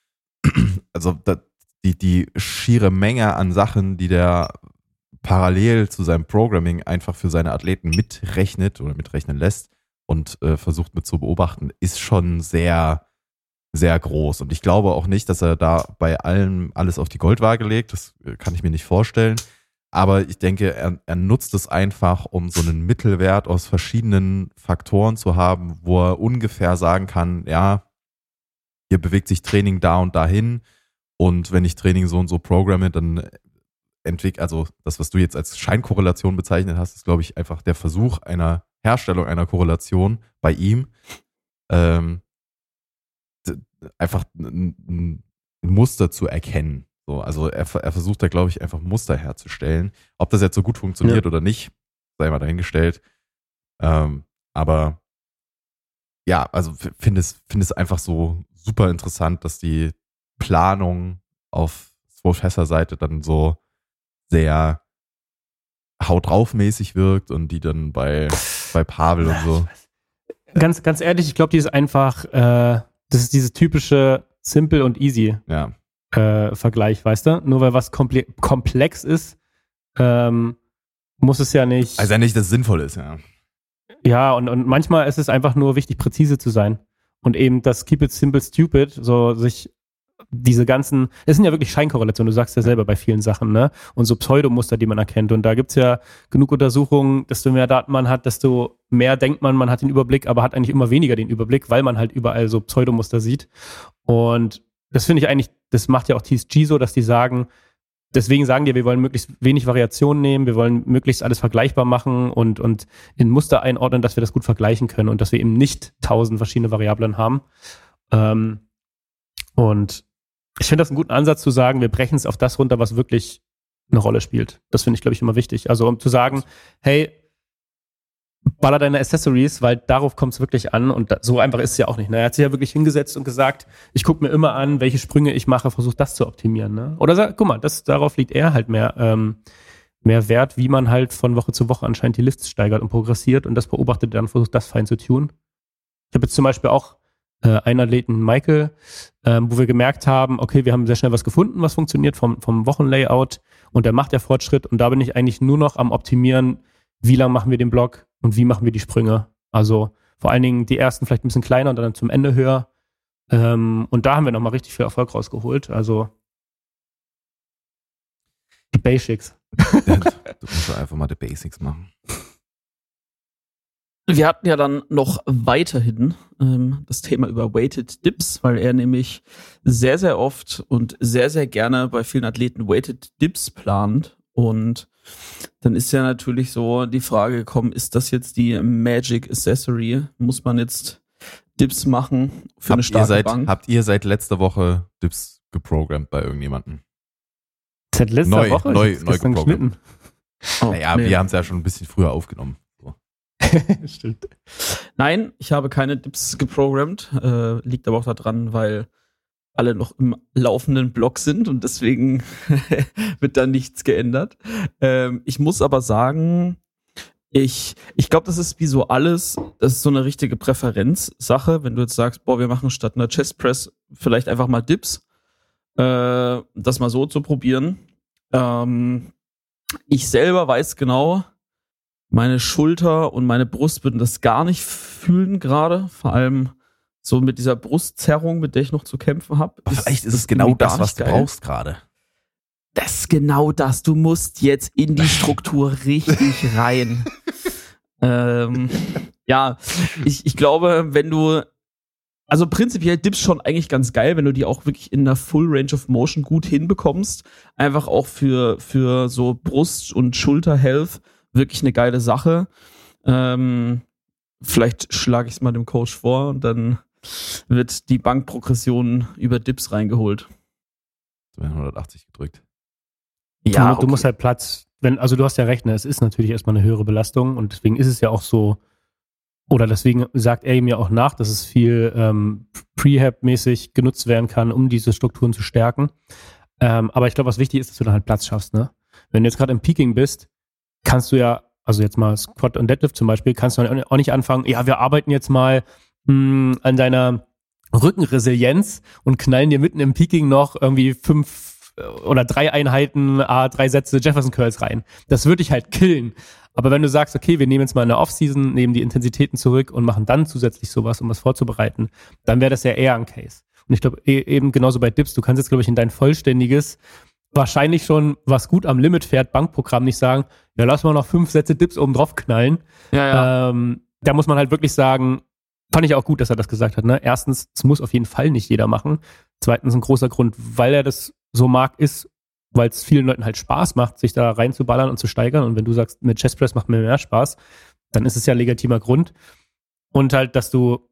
Also da, die, die schiere Menge an Sachen, die der parallel zu seinem Programming einfach für seine Athleten mitrechnet oder mitrechnen lässt und äh, versucht mit zu beobachten, ist schon sehr, sehr groß. Und ich glaube auch nicht, dass er da bei allem alles auf die Goldwaage legt. Das kann ich mir nicht vorstellen. Aber ich denke, er, er nutzt es einfach, um so einen Mittelwert aus verschiedenen Faktoren zu haben, wo er ungefähr sagen kann, ja, hier bewegt sich Training da und dahin. Und wenn ich Training so und so programme, dann entwickelt, also das, was du jetzt als Scheinkorrelation bezeichnet hast, ist, glaube ich, einfach der Versuch einer Herstellung einer Korrelation bei ihm. Ähm, d- einfach ein, ein Muster zu erkennen. So, also er, er versucht da, glaube ich, einfach Muster herzustellen. Ob das jetzt so gut funktioniert ja. oder nicht, sei mal dahingestellt. Ähm, aber ja, also finde es, finde es einfach so super interessant, dass die Planung auf Professor-Seite dann so sehr haut drauf mäßig wirkt und die dann bei, bei Pavel und so. Ganz, ganz ehrlich, ich glaube, die ist einfach, äh, das ist dieses typische Simple und Easy ja. äh, Vergleich, weißt du? Nur weil was komple- komplex ist, ähm, muss es ja nicht. Also ja nicht, dass es sinnvoll ist, ja. Ja, und, und manchmal ist es einfach nur wichtig, präzise zu sein. Und eben das Keep it simple, stupid, so sich diese ganzen, es sind ja wirklich Scheinkorrelationen, du sagst ja selber bei vielen Sachen, ne? Und so Pseudomuster, die man erkennt. Und da gibt's ja genug Untersuchungen, desto mehr Daten man hat, desto mehr denkt man, man hat den Überblick, aber hat eigentlich immer weniger den Überblick, weil man halt überall so Pseudomuster sieht. Und das finde ich eigentlich, das macht ja auch T S G so, dass die sagen, deswegen sagen die, wir wollen möglichst wenig Variationen nehmen, wir wollen möglichst alles vergleichbar machen und, und in Muster einordnen, dass wir das gut vergleichen können und dass wir eben nicht tausend verschiedene Variablen haben. Ähm, und ich finde das einen guten Ansatz zu sagen, wir brechen es auf das runter, was wirklich eine Rolle spielt. Das finde ich, glaube ich, immer wichtig. Also um zu sagen, hey, baller deine Accessories, weil darauf kommt es wirklich an und da, so einfach ist es ja auch nicht. Ne? Er hat sich ja wirklich hingesetzt und gesagt, ich gucke mir immer an, welche Sprünge ich mache, versuche das zu optimieren. Ne? Oder sag, guck mal, das, darauf liegt er halt mehr, ähm, mehr Wert, wie man halt von Woche zu Woche anscheinend die Lifts steigert und progressiert und das beobachtet dann, versucht das fein zu tunen. Ich habe jetzt zum Beispiel auch äh, einen Athleten, Michael, ähm, wo wir gemerkt haben, okay, wir haben sehr schnell was gefunden, was funktioniert vom, vom Wochenlayout und der macht ja Fortschritt und da bin ich eigentlich nur noch am Optimieren, wie lang machen wir den Block und wie machen wir die Sprünge. Also vor allen Dingen die ersten vielleicht ein bisschen kleiner und dann zum Ende höher. Ähm, und da haben wir nochmal richtig viel Erfolg rausgeholt. Also die Basics. Du musst doch einfach mal die Basics machen. Wir hatten ja dann noch weiterhin ähm, das Thema über Weighted Dips, weil er nämlich sehr, sehr oft und sehr, sehr gerne bei vielen Athleten Weighted Dips plant. Und dann ist ja natürlich so die Frage gekommen, ist das jetzt die Magic Accessory? Muss man jetzt Dips machen für habt eine starke ihr seit, Bank? Habt ihr seit letzter Woche Dips geprogrammt bei irgendjemandem? Seit letzter neu, Woche? Neu, ich neu geprogrammt. Oh, naja, nee. wir haben es ja schon ein bisschen früher aufgenommen. So. Stimmt. Nein, ich habe keine Dips geprogrammt. Äh, liegt aber auch daran, weil alle noch im laufenden Block sind und deswegen wird da nichts geändert. Ähm, ich muss aber sagen, ich, ich glaube, das ist wie so alles, das ist so eine richtige Präferenzsache, wenn du jetzt sagst, boah, wir machen statt einer Chest Press vielleicht einfach mal Dips, äh, das mal so zu probieren. Ähm, ich selber weiß genau, meine Schulter und meine Brust würden das gar nicht fühlen gerade, vor allem so mit dieser Brustzerrung, mit der ich noch zu kämpfen habe. Vielleicht ist es genau das, was du brauchst gerade. Das ist genau das. Du musst jetzt in die Struktur richtig rein. ähm, ja, ich, ich glaube, wenn du, also prinzipiell Dips schon eigentlich ganz geil, wenn du die auch wirklich in der Full Range of Motion gut hinbekommst. Einfach auch für, für so Brust- und Schulter-Health wirklich eine geile Sache. Ähm, vielleicht schlage ich es mal dem Coach vor und dann wird die Bankprogression über Dips reingeholt. hundertachtzig gedrückt. Ja, du, okay. du musst halt Platz, wenn, also du hast ja recht, ne, es ist natürlich erstmal eine höhere Belastung und deswegen ist es ja auch so, oder deswegen sagt er ihm ja auch nach, dass es viel ähm, Prehab-mäßig genutzt werden kann, um diese Strukturen zu stärken. Ähm, aber ich glaube, was wichtig ist, dass du dann halt Platz schaffst, ne? Wenn du jetzt gerade im Peaking bist, kannst du ja, also jetzt mal Squat und Deadlift zum Beispiel, kannst du auch nicht anfangen, ja, wir arbeiten jetzt mal mh, an deiner Rückenresilienz und knallen dir mitten im Peaking noch irgendwie fünf oder drei Einheiten, ah, drei Sätze Jefferson Curls rein. Das würde dich halt killen. Aber wenn du sagst, okay, wir nehmen jetzt mal eine Off-Season, nehmen die Intensitäten zurück und machen dann zusätzlich sowas, um das vorzubereiten, dann wäre das ja eher ein Case. Und ich glaube, e- eben genauso bei Dips, du kannst jetzt, glaube ich, in dein vollständiges, wahrscheinlich schon, was gut am Limit fährt, Bankprogramm nicht sagen, ja, lass mal noch fünf Sätze Dips oben drauf knallen. Ja, ja. Ähm, da muss man halt wirklich sagen, fand ich auch gut, dass er das gesagt hat. Ne? Erstens, es muss auf jeden Fall nicht jeder machen. Zweitens, ein großer Grund, weil er das so mag, ist, weil es vielen Leuten halt Spaß macht, sich da reinzuballern und zu steigern. Und wenn du sagst, mit Chestpress macht mir mehr Spaß, dann ist es ja ein legitimer Grund. Und halt, dass du,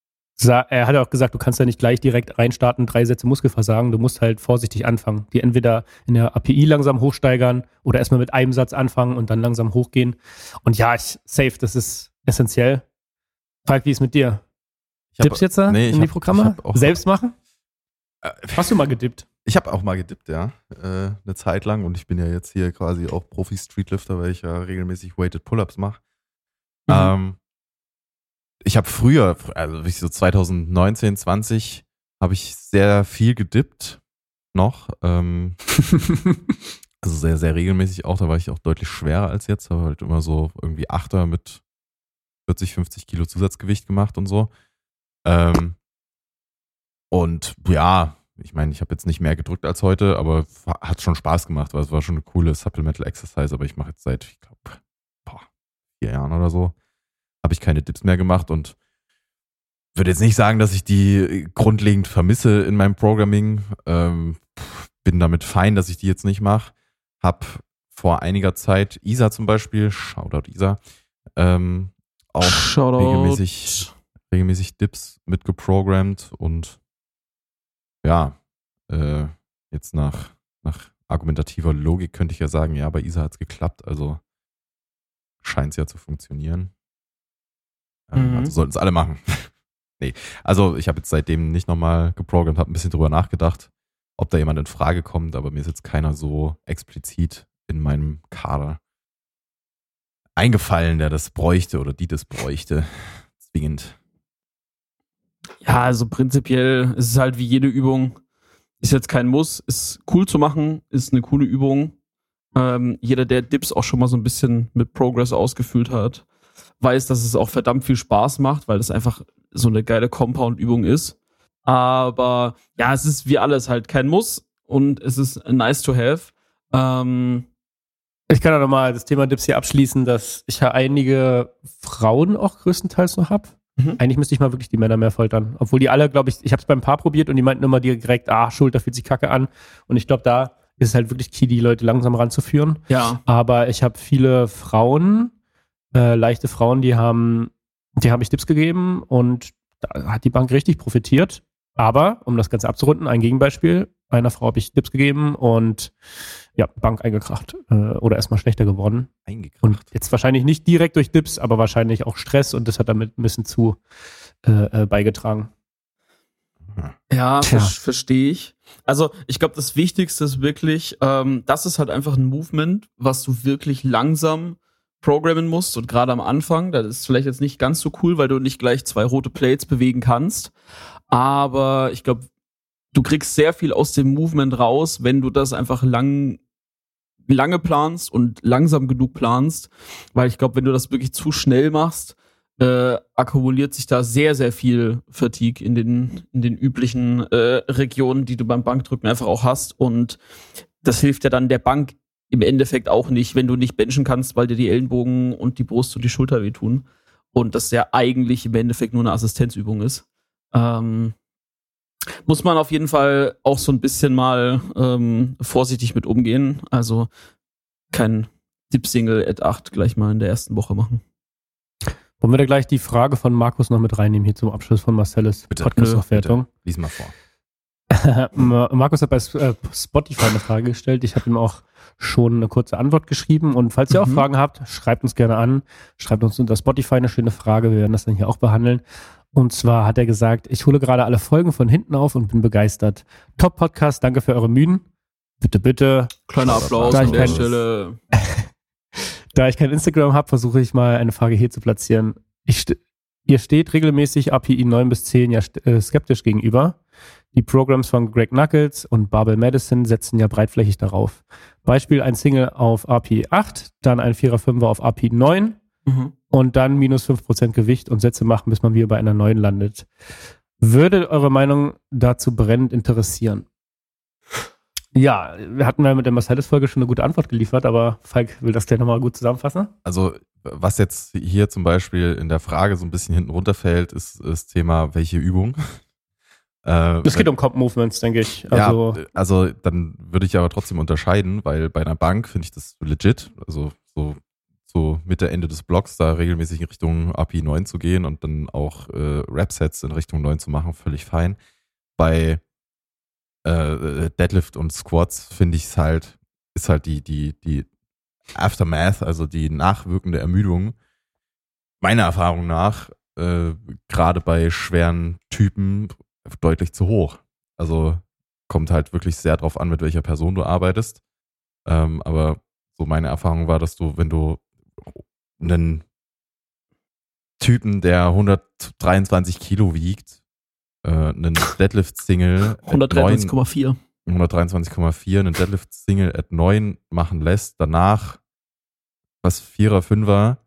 er hat ja auch gesagt, du kannst ja nicht gleich direkt reinstarten, drei Sätze Muskelversagen. Du musst halt vorsichtig anfangen. Die entweder in der A P I langsam hochsteigern oder erstmal mit einem Satz anfangen und dann langsam hochgehen. Und ja, ich, safe, das ist essentiell. Falk, wie ist mit dir? Ich hab, Dippst jetzt da nee, in die hab, Programme? Selbst machen? Äh, Hast du mal gedippt? Ich habe auch mal gedippt, ja, äh, eine Zeit lang. Und ich bin ja jetzt hier quasi auch Profi-Streetlifter, weil ich ja regelmäßig Weighted Pull-Ups mache. Mhm. Ähm, ich habe früher, also so zwanzig neunzehn, zwanzig, habe ich sehr viel gedippt noch. Ähm, also sehr, sehr regelmäßig auch. Da war ich auch deutlich schwerer als jetzt. Habe halt immer so irgendwie Achter mit vierzig, fünfzig Kilo Zusatzgewicht gemacht und so. Ähm, und ja, ich meine, ich habe jetzt nicht mehr gedrückt als heute, aber hat schon Spaß gemacht, weil es war schon eine coole Supplemental Exercise, aber ich mache jetzt seit, ich glaube, vier Jahren oder so, habe ich keine Dips mehr gemacht und würde jetzt nicht sagen, dass ich die grundlegend vermisse in meinem Programming. Ähm, bin damit fein, dass ich die jetzt nicht mache. Hab vor einiger Zeit Isa zum Beispiel, Shoutout Isa, ähm, auch Shoutout. regelmäßig, regelmäßig Dips mitgeprogrammt und ja, äh, jetzt nach, nach argumentativer Logik könnte ich ja sagen, ja, bei Isa hat es geklappt, also scheint es ja zu funktionieren. Ähm, Mhm. Also sollten es alle machen. Nee, also ich habe jetzt seitdem nicht nochmal geprogrammt, habe ein bisschen drüber nachgedacht, ob da jemand in Frage kommt, aber mir ist jetzt keiner so explizit in meinem Kader eingefallen, der das bräuchte oder die das bräuchte. Zwingend. Ja, also prinzipiell ist es halt wie jede Übung. Ist jetzt kein Muss, ist cool zu machen, ist eine coole Übung. Ähm, jeder, der Dips auch schon mal so ein bisschen mit Progress ausgefüllt hat, weiß, dass es auch verdammt viel Spaß macht, weil das einfach so eine geile Compound-Übung ist. Aber ja, es ist wie alles halt kein Muss und es ist nice to have. Ähm, Ich kann auch nochmal das Thema Dips hier abschließen, dass ich ja einige Frauen auch größtenteils noch habe. Mhm. Eigentlich müsste ich mal wirklich die Männer mehr foltern. Obwohl die alle, glaube ich, ich habe es beim Paar probiert und die meinten immer direkt, ah, Schulter fühlt sich kacke an. Und ich glaube, da ist es halt wirklich key, die Leute langsam ranzuführen. ja. Aber ich habe viele Frauen, äh, leichte Frauen, die haben, die habe ich Dips gegeben und da hat die Bank richtig profitiert. Aber, um das Ganze abzurunden, ein Gegenbeispiel. Einer Frau habe ich Dips gegeben und ja, Bank eingekracht äh, oder erstmal schlechter geworden. Eingekracht. Und jetzt wahrscheinlich nicht direkt durch Dips, aber wahrscheinlich auch Stress und das hat damit ein bisschen zu äh, äh, beigetragen. Ja, Tja. ver- verstehe ich. Also ich glaube, das Wichtigste ist wirklich, ähm, das ist halt einfach ein Movement, was du wirklich langsam programmen musst. Und gerade am Anfang, das ist vielleicht jetzt nicht ganz so cool, weil du nicht gleich zwei rote Plates bewegen kannst. Aber ich glaube, du kriegst sehr viel aus dem Movement raus, wenn du das einfach lang, lange planst und langsam genug planst. Weil ich glaube, wenn du das wirklich zu schnell machst, äh, akkumuliert sich da sehr, sehr viel Fatigue in den, in den üblichen äh, Regionen, die du beim Bankdrücken einfach auch hast. Und das hilft ja dann der Bank im Endeffekt auch nicht, wenn du nicht benchen kannst, weil dir die Ellenbogen und die Brust und die Schulter wehtun. Und das ja eigentlich im Endeffekt nur eine Assistenzübung ist. Ähm, muss man auf jeden Fall auch so ein bisschen mal ähm, vorsichtig mit umgehen. Also kein Dip-Single at acht gleich mal in der ersten Woche machen. Wollen wir da gleich die Frage von Markus noch mit reinnehmen, hier zum Abschluss von Marcellus Podcast-Aufwertung? Lies mal vor. Markus hat bei Spotify eine Frage gestellt. Ich habe ihm auch schon eine kurze Antwort geschrieben. Und falls ihr mhm. auch Fragen habt, schreibt uns gerne an. Schreibt uns unter Spotify eine schöne Frage. Wir werden das dann hier auch behandeln. Und zwar hat er gesagt, ich hole gerade alle Folgen von hinten auf und bin begeistert. Top-Podcast, danke für eure Mühen. Bitte, bitte. Kleiner Applaus da an ich der kein, Stelle. Da ich kein Instagram habe, versuche ich mal eine Frage hier zu platzieren. Ich st- ihr steht regelmäßig A P I neun bis zehn ja st- äh, skeptisch gegenüber. Die Programs von Greg Knuckles und Barbell Madison setzen ja breitflächig darauf. Beispiel ein Single auf A P I acht, dann ein Vierer Fünfer auf A P I neun mhm. und dann minus fünf Prozent Gewicht und Sätze machen, bis man wieder bei einer neuen landet. Würde eure Meinung dazu brennend interessieren? Ja, wir hatten ja mit der Marcellus-Folge schon eine gute Antwort geliefert, aber Falk will das gleich nochmal gut zusammenfassen. Also, was jetzt hier zum Beispiel in der Frage so ein bisschen hinten runterfällt, ist das Thema, welche Übung? Äh, es geht wenn, um Comp-Movements, denke ich. Also, ja, also dann würde ich aber trotzdem unterscheiden, weil bei einer Bank finde ich das legit, also so, so Mitte, Ende des Blocks da regelmäßig in Richtung A P I neun zu gehen und dann auch äh, Rep-Sets in Richtung neun zu machen, völlig fein. Bei äh, Deadlift und Squats finde ich es halt, ist halt die, die, die Aftermath, also die nachwirkende Ermüdung, meiner Erfahrung nach, äh, gerade bei schweren Typen deutlich zu hoch. Also kommt halt wirklich sehr drauf an, mit welcher Person du arbeitest. Ähm, aber so meine Erfahrung war, dass du, wenn du einen Typen, der hundertdreiundzwanzig Kilo wiegt, äh, einen Deadlift-Single hundertdreiundzwanzig Komma vier hundertdreiundzwanzig Komma vier einen Deadlift-Single at neun machen lässt, danach was Vierer, Fünfer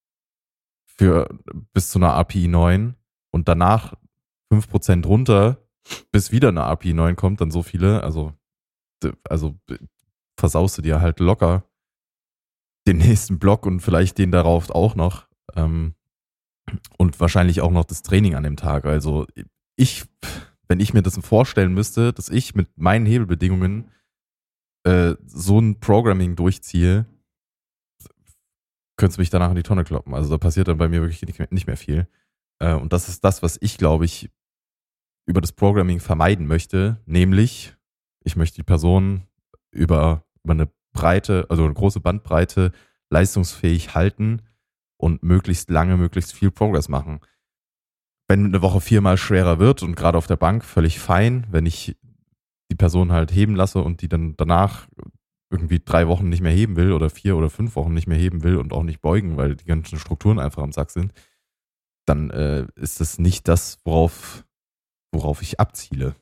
für bis zu einer A P I neun und danach fünf Prozent runter, bis wieder eine A P I neun kommt, dann so viele, also, also versaust du dir halt locker den nächsten Block und vielleicht den darauf auch noch ähm, und wahrscheinlich auch noch das Training an dem Tag. Also ich, wenn ich mir das vorstellen müsste, dass ich mit meinen Hebelbedingungen äh, so ein Programming durchziehe, könntest du mich danach in die Tonne kloppen. Also da passiert dann bei mir wirklich nicht mehr, nicht mehr viel. Äh, und das ist das, was ich, glaube ich, über das Programming vermeiden möchte, nämlich ich möchte die Person über, über eine breite, also eine große Bandbreite leistungsfähig halten und möglichst lange, möglichst viel Progress machen. Wenn eine Woche viermal schwerer wird und gerade auf der Bank, völlig fein, wenn ich die Person halt heben lasse und die dann danach irgendwie drei Wochen nicht mehr heben will oder vier oder fünf Wochen nicht mehr heben will und auch nicht beugen, weil die ganzen Strukturen einfach am Sack sind, dann äh, ist das nicht das, worauf, worauf ich abziele.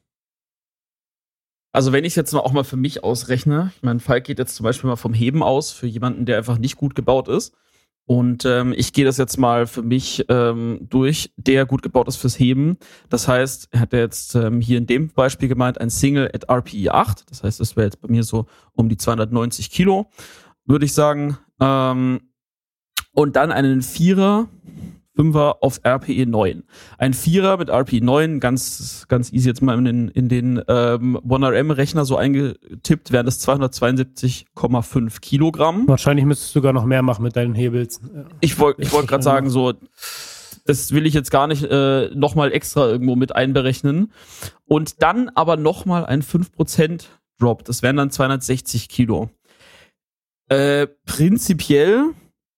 Also wenn ich es jetzt auch mal für mich ausrechne, ich meine, Falk geht jetzt zum Beispiel mal vom Heben aus, für jemanden, der einfach nicht gut gebaut ist. Und ähm, ich gehe das jetzt mal für mich ähm, durch, der gut gebaut ist fürs Heben. Das heißt, er hat jetzt ähm, hier in dem Beispiel gemeint, ein Single at R P I acht. Das heißt, das wäre jetzt bei mir so um die zweihundertneunzig Kilo, würde ich sagen. Ähm, und dann einen Vierer, Fünfer auf R P I neun. Ein Vierer mit R P I neun, ganz ganz easy jetzt mal in den, in den ähm, one R M-Rechner so eingetippt, wären das zweihundertzweiundsiebzig Komma fünf Kilogramm. Wahrscheinlich müsstest du sogar noch mehr machen mit deinen Hebels. Ich wollte ich wollt gerade sagen, so, das will ich jetzt gar nicht äh, nochmal extra irgendwo mit einberechnen. Und dann aber nochmal ein fünf Prozent Drop, das wären dann zweihundertsechzig Kilo. Äh, prinzipiell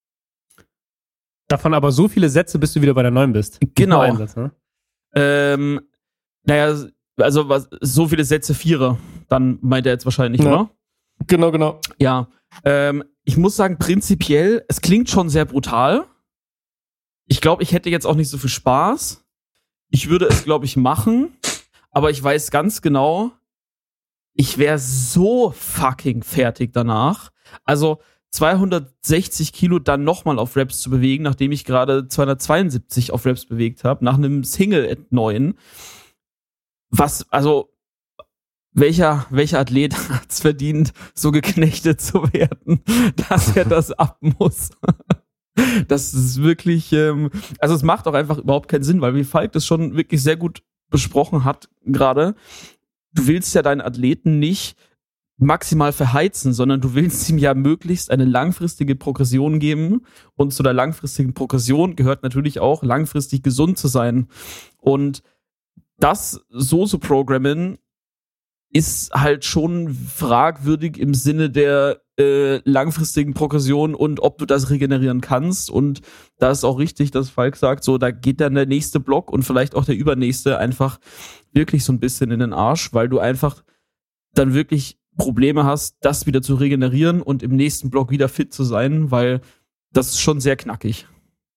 davon aber so viele Sätze, bis du wieder bei der neun bist. Genau. Einsatz, ne? ähm, naja, also was, so viele Sätze Vierer, dann meint er jetzt wahrscheinlich, ja. Oder? Genau, genau. Ja, ähm, ich muss sagen, prinzipiell, es klingt schon sehr brutal. Ich glaube, ich hätte jetzt auch nicht so viel Spaß. Ich würde es, glaube ich, machen, aber ich weiß ganz genau, ich wäre so fucking fertig danach. Also zweihundertsechzig Kilo dann nochmal auf Reps zu bewegen, nachdem ich gerade zweihundertzweiundsiebzig auf Reps bewegt habe, nach einem Single at neun. Was, also, welcher, welcher Athlet hat es verdient, so geknechtet zu werden, dass er das ab muss? Das ist wirklich, ähm, also es macht auch einfach überhaupt keinen Sinn, weil wie Falk das schon wirklich sehr gut besprochen hat gerade, du willst ja deinen Athleten nicht maximal verheizen, sondern du willst ihm ja möglichst eine langfristige Progression geben und zu der langfristigen Progression gehört natürlich auch langfristig gesund zu sein und das so zu programmen ist halt schon fragwürdig im Sinne der äh, langfristigen Progression und ob du das regenerieren kannst. Und da ist auch richtig, dass Falk sagt, so da geht dann der nächste Block und vielleicht auch der übernächste einfach wirklich so ein bisschen in den Arsch, weil du einfach dann wirklich Probleme hast, das wieder zu regenerieren und im nächsten Block wieder fit zu sein, weil das ist schon sehr knackig.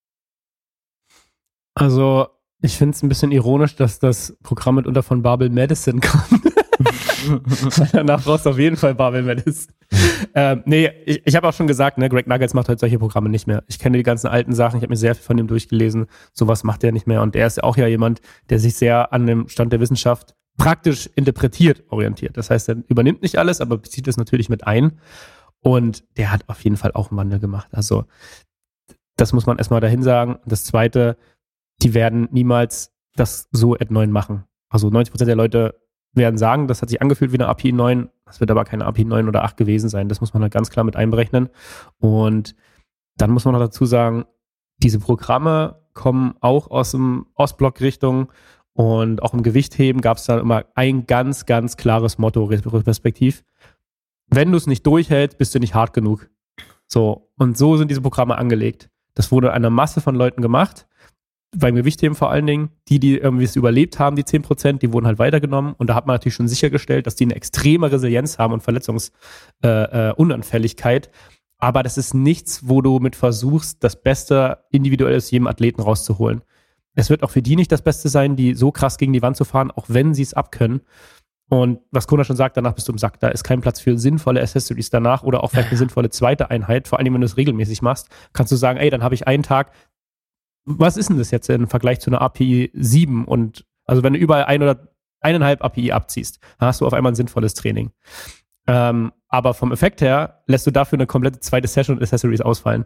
Also ich finde es ein bisschen ironisch, dass das Programm mitunter von Babel Medicine kommt. Danach brauchst du auf jeden Fall Babel Medicine. ähm, nee, ich, ich habe auch schon gesagt, ne, Greg Nuggets macht halt solche Programme nicht mehr. Ich kenne die ganzen alten Sachen, ich habe mir sehr viel von ihm durchgelesen. Sowas macht er nicht mehr. Und er ist ja auch ja jemand, der sich sehr an dem Stand der Wissenschaft praktisch interpretiert orientiert. Das heißt, er übernimmt nicht alles, aber bezieht es natürlich mit ein. Und der hat auf jeden Fall auch einen Wandel gemacht. Also das muss man erstmal dahin sagen. Das Zweite, die werden niemals das so at neun machen. Also neunzig Prozent der Leute werden sagen, das hat sich angefühlt wie eine A P I neun, das wird aber keine A P I neun oder acht gewesen sein. Das muss man halt ganz klar mit einberechnen. Und dann muss man noch dazu sagen, diese Programme kommen auch aus dem Ostblock-Richtung und auch im Gewichtheben gab es da immer ein ganz, ganz klares Motto respektiv. Wenn du es nicht durchhältst, bist du nicht hart genug. So, und so sind diese Programme angelegt. Das wurde einer Masse von Leuten gemacht. Beim Gewichtheben vor allen Dingen, die, die irgendwie es überlebt haben, die zehn Prozent, die wurden halt weitergenommen und da hat man natürlich schon sichergestellt, dass die eine extreme Resilienz haben und Verletzungsunanfälligkeit. Äh, äh, Aber das ist nichts, wo du mit versuchst, das Beste individuell aus jedem Athleten rauszuholen. Es wird auch für die nicht das Beste sein, die so krass gegen die Wand zu fahren, auch wenn sie es abkönnen. Und was Kona schon sagt, danach bist du im Sack. Da ist kein Platz für sinnvolle Accessories danach oder auch vielleicht eine sinnvolle zweite Einheit. Vor allem, wenn du es regelmäßig machst, kannst du sagen, ey, dann habe ich einen Tag. Was ist denn das jetzt im Vergleich zu einer A P I sieben? Und also wenn du überall ein oder eineinhalb A P I abziehst, dann hast du auf einmal ein sinnvolles Training. Ähm, aber vom Effekt her lässt du dafür eine komplette zweite Session und Accessories ausfallen.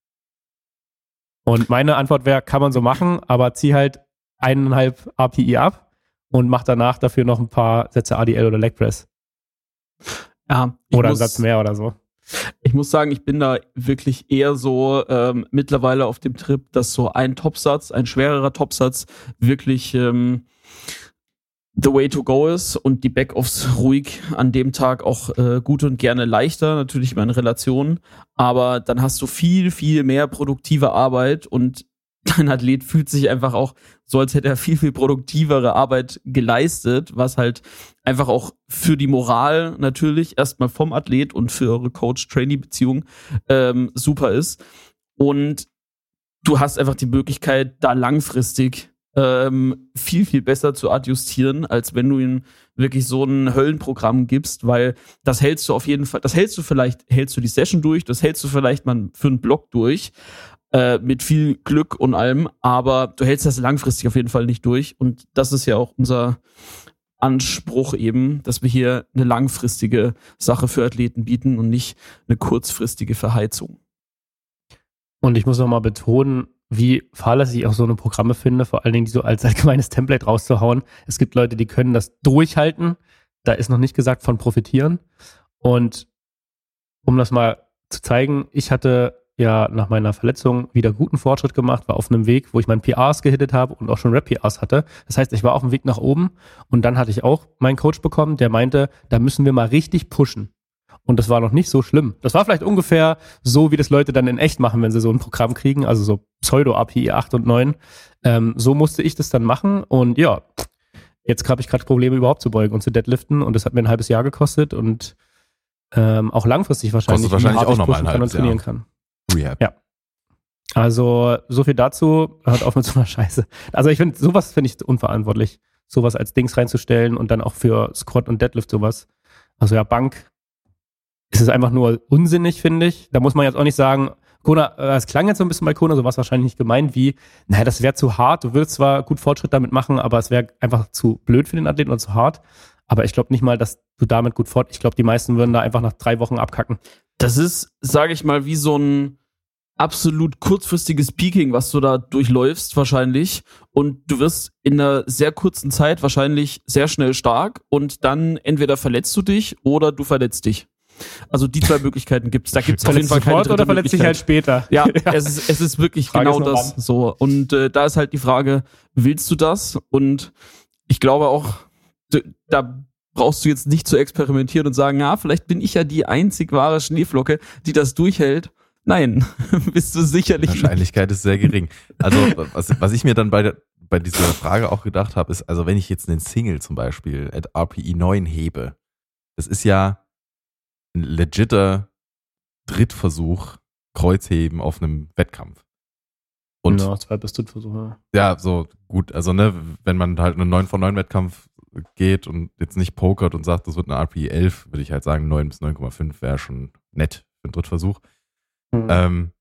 Und meine Antwort wäre, kann man so machen, aber zieh halt eineinhalb A P I ab und mach danach dafür noch ein paar Sätze A D L oder Leg Press. Ja, oder einen Satz mehr oder so. Ich muss sagen, ich bin da wirklich eher so ähm, mittlerweile auf dem Trip, dass so ein Topsatz, ein schwererer Topsatz wirklich ähm, the way to go ist und die Backoffs ruhig an dem Tag auch äh, gut und gerne leichter, natürlich immer in Relation, aber dann hast du viel, viel mehr produktive Arbeit und dein Athlet fühlt sich einfach auch so, als hätte er viel, viel produktivere Arbeit geleistet, was halt einfach auch für die Moral natürlich erstmal vom Athlet und für eure Coach-Trainee-Beziehung ähm, super ist. Und du hast einfach die Möglichkeit, da langfristig ähm, viel, viel besser zu adjustieren, als wenn du ihm wirklich so ein Höllenprogramm gibst, weil das hältst du auf jeden Fall, das hältst du vielleicht, hältst du die Session durch, das hältst du vielleicht mal für einen Block durch, Äh, mit viel Glück und allem, aber du hältst das langfristig auf jeden Fall nicht durch und das ist ja auch unser Anspruch eben, dass wir hier eine langfristige Sache für Athleten bieten und nicht eine kurzfristige Verheizung. Und ich muss noch mal betonen, wie fahrlässig ich auch so eine Programme finde, vor allen Dingen die so als allgemeines Template rauszuhauen. Es gibt Leute, die können das durchhalten, da ist noch nicht gesagt von profitieren und um das mal zu zeigen, ich hatte ja nach meiner Verletzung wieder guten Fortschritt gemacht, war auf einem Weg, wo ich meinen P Rs gehittet habe und auch schon Rep-P Rs hatte. Das heißt, ich war auf dem Weg nach oben und dann hatte ich auch meinen Coach bekommen, der meinte, da müssen wir mal richtig pushen. Und das war noch nicht so schlimm. Das war vielleicht ungefähr so, wie das Leute dann in echt machen, wenn sie so ein Programm kriegen, also so Pseudo-A P I acht und neun. Ähm, so musste ich das dann machen und ja, jetzt habe ich gerade Probleme überhaupt zu beugen und zu deadliften und das hat mir ein halbes Jahr gekostet und ähm, auch langfristig wahrscheinlich, Kostet wahrscheinlich auch noch mal ein kann und trainieren Jahr. kann. Rehab. Ja. Also, so viel dazu. Hört auf mit so einer Scheiße. Also, ich finde, sowas finde ich unverantwortlich. Sowas als Dings reinzustellen und dann auch für Squat und Deadlift sowas. Also, ja, Bank ist es einfach nur unsinnig, finde ich. Da muss man jetzt auch nicht sagen, Kona, es klang jetzt so ein bisschen bei Kona, so war es wahrscheinlich nicht gemeint wie, naja, das wäre zu hart. Du würdest zwar gut Fortschritt damit machen, aber es wäre einfach zu blöd für den Athleten und zu hart. Aber ich glaube nicht mal, dass du damit gut fort. Ich glaube, die meisten würden da einfach nach drei Wochen abkacken. Das ist, sage ich mal, wie so ein absolut kurzfristiges Peaking, was du da durchläufst wahrscheinlich. Und du wirst in einer sehr kurzen Zeit wahrscheinlich sehr schnell stark und dann entweder verletzt du dich oder du verletzt dich. Also die zwei Möglichkeiten gibt's. Da gibt's auf jeden Fall keine dritte oder verletzt dich halt später. Ja, es ist, es ist wirklich Frage genau ist das so. Und äh, da ist halt die Frage, willst du das? Und ich glaube auch, d- da brauchst du jetzt nicht zu experimentieren und sagen, ja, vielleicht bin ich ja die einzig wahre Schneeflocke, die das durchhält. Nein, bist du sicherlich Die Wahrscheinlichkeit ist sehr gering. Also was, was ich mir dann bei, der, bei dieser Frage auch gedacht habe, ist, also wenn ich jetzt einen Single zum Beispiel at R P E neun hebe, das ist ja ein legitter Drittversuch, Kreuzheben auf einem Wettkampf. Und genau, zwei bis Drittversuche. ja, so gut, also ne, wenn man halt einen neun von neun Wettkampf geht und jetzt nicht pokert und sagt, das wird eine R P E elf, würde ich halt sagen, neun bis neun Komma fünf wäre schon nett für einen Drittversuch. Mhm. Ähm,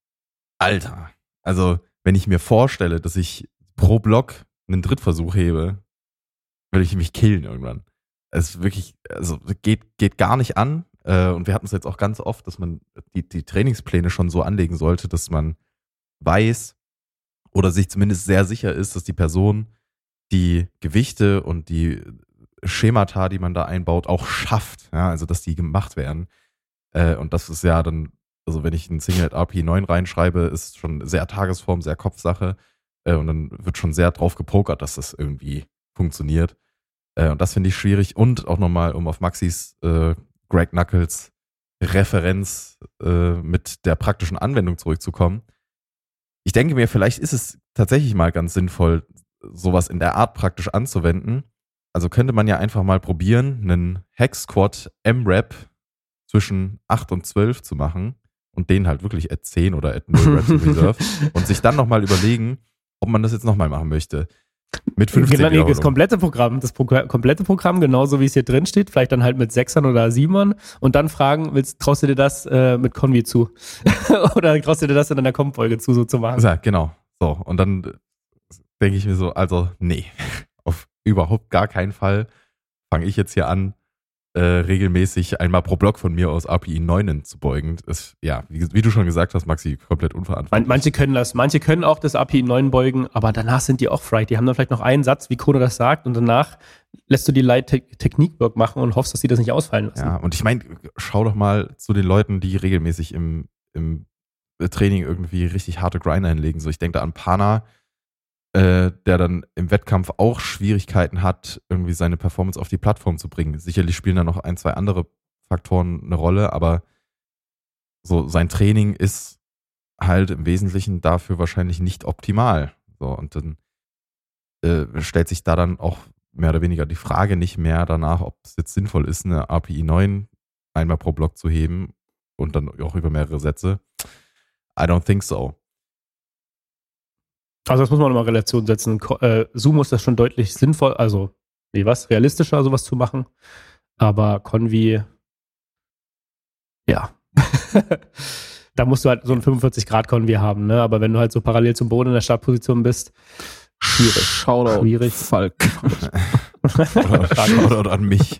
Alter, also wenn ich mir vorstelle, dass ich pro Block einen Drittversuch hebe, würde ich mich killen irgendwann. Es ist wirklich, also geht, geht gar nicht an. Äh, und wir hatten es jetzt auch ganz oft, dass man die, die Trainingspläne schon so anlegen sollte, dass man weiß oder sich zumindest sehr sicher ist, dass die Person die Gewichte und die Schemata, die man da einbaut, auch schafft. Ja, also dass die gemacht werden. Äh, und das ist ja dann, also wenn ich einen Single at R P E neun reinschreibe, ist schon sehr Tagesform, sehr Kopfsache. Äh, und dann wird schon sehr drauf gepokert, dass das irgendwie funktioniert. Äh, und das finde ich schwierig. Und auch nochmal, um auf Maxis äh, Greg Knuckles Referenz äh, mit der praktischen Anwendung zurückzukommen. Ich denke mir, vielleicht ist es tatsächlich mal ganz sinnvoll, sowas in der Art praktisch anzuwenden. Also könnte man ja einfach mal probieren, einen Hack-Squat M-Rap zwischen acht und zwölf zu machen und den halt wirklich at zehn oder at null Reps in Reserve und sich dann nochmal überlegen, ob man das jetzt nochmal machen möchte. Mit fünfzehn Genau, Wiederholungen. das komplette Programm, das Pro- komplette Programm, genauso wie es hier drin steht, vielleicht dann halt mit Sechsern oder Siebern und dann fragen, willst, traust du dir das äh, mit Convi zu? Oder traust du dir das in einer Komp-Folge zu, so zu machen? Ja, genau. So, und dann denke ich mir so, also nee, auf überhaupt gar keinen Fall fange ich jetzt hier an, äh, regelmäßig einmal pro Block von mir aus R P E neun zu beugen. Ist, ja, wie, wie du schon gesagt hast, Maxi, komplett unverantwortlich. Man, manche können das, manche können auch das R P E neun beugen, aber danach sind die auch fried. Die haben dann vielleicht noch einen Satz, wie Kono das sagt, und danach lässt du die Light Technikwork machen und hoffst, dass sie das nicht ausfallen lassen. Ja, und ich meine, schau doch mal zu den Leuten, die regelmäßig im, im Training irgendwie richtig harte Grinder hinlegen. So, ich denke da an Pana, äh, der dann im Wettkampf auch Schwierigkeiten hat, irgendwie seine Performance auf die Plattform zu bringen. Sicherlich spielen da noch ein, zwei andere Faktoren eine Rolle, aber so sein Training ist halt im Wesentlichen dafür wahrscheinlich nicht optimal. So, und dann äh, stellt sich da dann auch mehr oder weniger die Frage nicht mehr danach, ob es jetzt sinnvoll ist, eine R P E neun einmal pro Block zu heben und dann auch über mehrere Sätze. I don't think so. Also das muss man nochmal in Relation setzen. Ko- Äh, Zoom ist das schon deutlich sinnvoll, also nee, was, realistischer sowas zu machen. Aber Convi, ja. Da musst du halt so einen fünfundvierzig Grad Convi haben, ne? Aber wenn du halt so parallel zum Boden in der Startposition bist, schwierig. Shoutout, Schwierig. Falk. Oder, Shoutout an mich.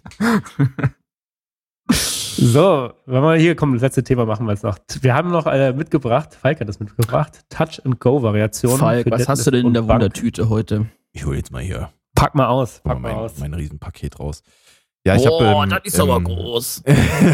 So, wenn wir hier kommen, das letzte Thema machen wir jetzt noch. Wir haben noch äh, mitgebracht, Falk hat das mitgebracht, Touch-and-Go-Variation. Falk, was hast du denn in der Bank. Wundertüte heute? Ich hole jetzt mal hier Pack mal aus, pack mein, mal aus. mein Riesenpaket raus. Ja, ich oh, habe das ist aber groß.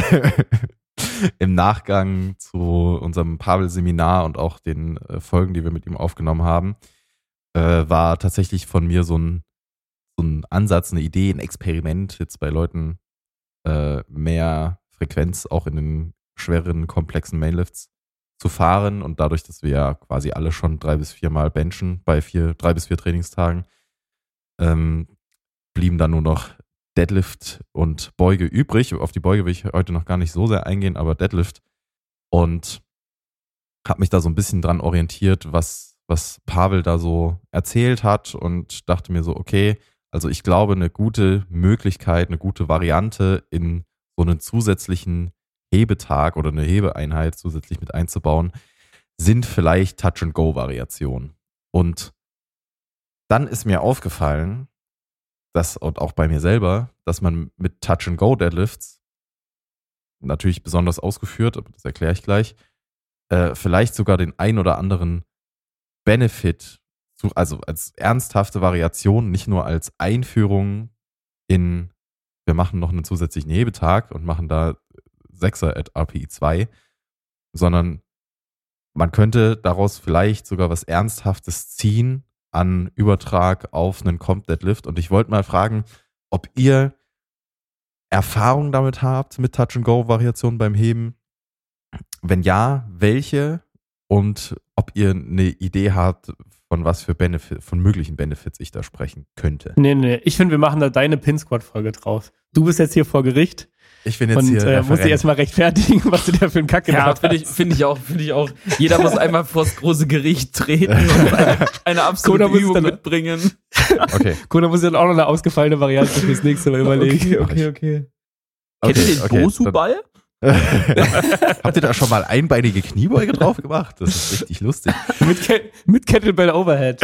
im Nachgang zu unserem Pavel-Seminar und auch den äh, Folgen, die wir mit ihm aufgenommen haben, äh, war tatsächlich von mir so ein, so ein Ansatz, eine Idee, ein Experiment, jetzt bei Leuten äh, mehr Frequenz auch in den schwereren, komplexen Mainlifts zu fahren. Und dadurch, dass wir ja quasi alle schon drei bis vier Mal benchen bei vier, drei bis vier Trainingstagen, ähm, blieben dann nur noch Deadlift und Beuge übrig. Auf die Beuge will ich heute noch gar nicht so sehr eingehen, aber Deadlift. Und habe mich da so ein bisschen dran orientiert, was, was Pavel da so erzählt hat und dachte mir so, okay, also ich glaube, eine gute Möglichkeit, eine gute Variante in so einen zusätzlichen Hebetag oder eine Hebeeinheit zusätzlich mit einzubauen, sind vielleicht Touch-and-Go-Variationen. Und dann ist mir aufgefallen, das und auch bei mir selber, dass man mit Touch-and-Go-Deadlifts, natürlich besonders ausgeführt, aber das erkläre ich gleich, äh, vielleicht sogar den ein oder anderen Benefit, zu, also als ernsthafte Variation, nicht nur als Einführung in, wir machen noch einen zusätzlichen Hebetag und machen da Sechser at R P E zwei, sondern man könnte daraus vielleicht sogar was Ernsthaftes ziehen an Übertrag auf einen Comp Deadlift. Und ich wollte mal fragen, ob ihr Erfahrung damit habt, mit Touch-and-Go-Variationen beim Heben. Wenn ja, welche? Und ob ihr eine Idee habt, von was für Benefit, von möglichen Benefits ich da sprechen könnte. Nee, nee, ich finde, wir machen da deine Pin-Squad-Folge drauf. Du bist jetzt hier vor Gericht. Ich bin jetzt und, hier äh, musst dich erstmal rechtfertigen, was du da für einen Kack gemacht Ja, hast. finde ich, finde ich auch, finde ich auch. Jeder muss einmal vors große Gericht treten und eine, eine absolute Coda muss Übung dann- mitbringen. Okay. Gut, dann muss ich dann auch noch eine ausgefallene Variante fürs nächste Mal überlegen. okay, okay. okay, Kennt ihr den okay, Bosu-Ball? Habt ihr da schon mal einbeinige Kniebeuge drauf gemacht? Das ist richtig lustig. mit, Ke- mit Kettlebell Overhead.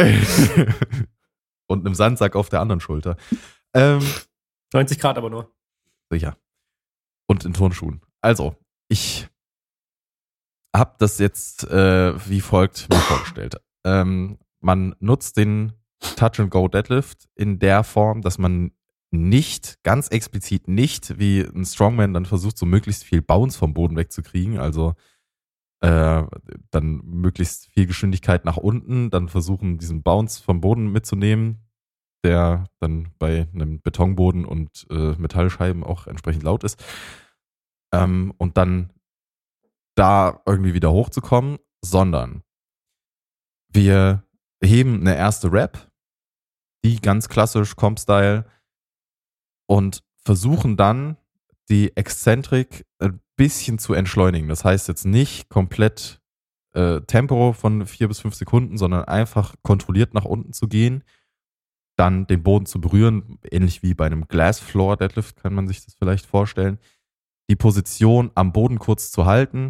Und einem Sandsack auf der anderen Schulter. Ähm, neunzig Grad aber nur. sicher. Und in Turnschuhen. Also, ich habe das jetzt äh, wie folgt mir vorgestellt. Ähm, man nutzt den Touch-and-Go-Deadlift in der Form, dass man nicht, ganz explizit nicht, wie ein Strongman dann versucht, so möglichst viel Bounce vom Boden wegzukriegen, also äh, dann möglichst viel Geschwindigkeit nach unten, dann versuchen, diesen Bounce vom Boden mitzunehmen, der dann bei einem Betonboden und äh, Metallscheiben auch entsprechend laut ist, ähm, und dann da irgendwie wieder hochzukommen, sondern wir heben eine erste Rep, die ganz klassisch Comp-Style, und versuchen dann, die Exzentrik ein bisschen zu entschleunigen. Das heißt jetzt nicht komplett äh, Tempo von vier bis fünf Sekunden, sondern einfach kontrolliert nach unten zu gehen, dann den Boden zu berühren, ähnlich wie bei einem Glass Floor Deadlift kann man sich das vielleicht vorstellen, die Position am Boden kurz zu halten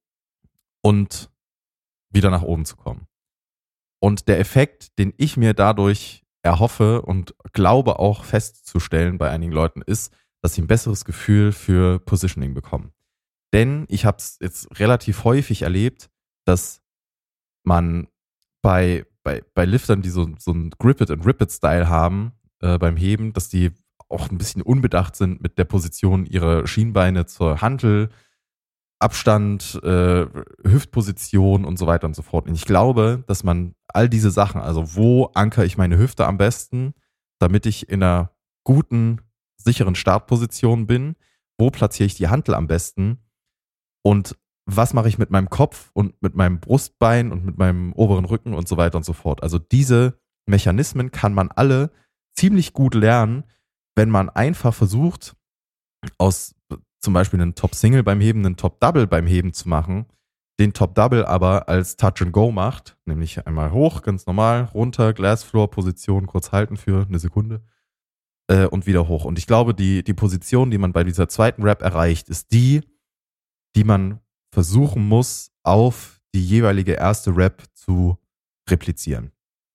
und wieder nach oben zu kommen. Und der Effekt, den ich mir dadurch erhoffe und glaube auch festzustellen bei einigen Leuten, ist, dass sie ein besseres Gefühl für Positioning bekommen. Denn ich habe es jetzt relativ häufig erlebt, dass man bei, bei, bei Liftern, die so, so einen Grip-It-and-Rip-It-Style haben äh, beim Heben, dass die auch ein bisschen unbedacht sind mit der Position ihrer Schienbeine zur Hantel, Abstand, äh, Hüftposition und so weiter und so fort. Und ich glaube, dass man all diese Sachen, also wo ankere ich meine Hüfte am besten, damit ich in einer guten, sicheren Startposition bin, wo platziere ich die Hantel am besten und was mache ich mit meinem Kopf und mit meinem Brustbein und mit meinem oberen Rücken und so weiter und so fort. Also diese Mechanismen kann man alle ziemlich gut lernen, wenn man einfach versucht, aus zum Beispiel einen Top-Single beim Heben, einen Top-Double beim Heben zu machen, den Top-Double aber als Touch-and-Go macht, nämlich einmal hoch, ganz normal, runter, Glass-Floor-Position, kurz halten für eine Sekunde äh, und wieder hoch. Und ich glaube, die, die Position, die man bei dieser zweiten Rep erreicht, ist die, die man versuchen muss, auf die jeweilige erste Rep zu replizieren.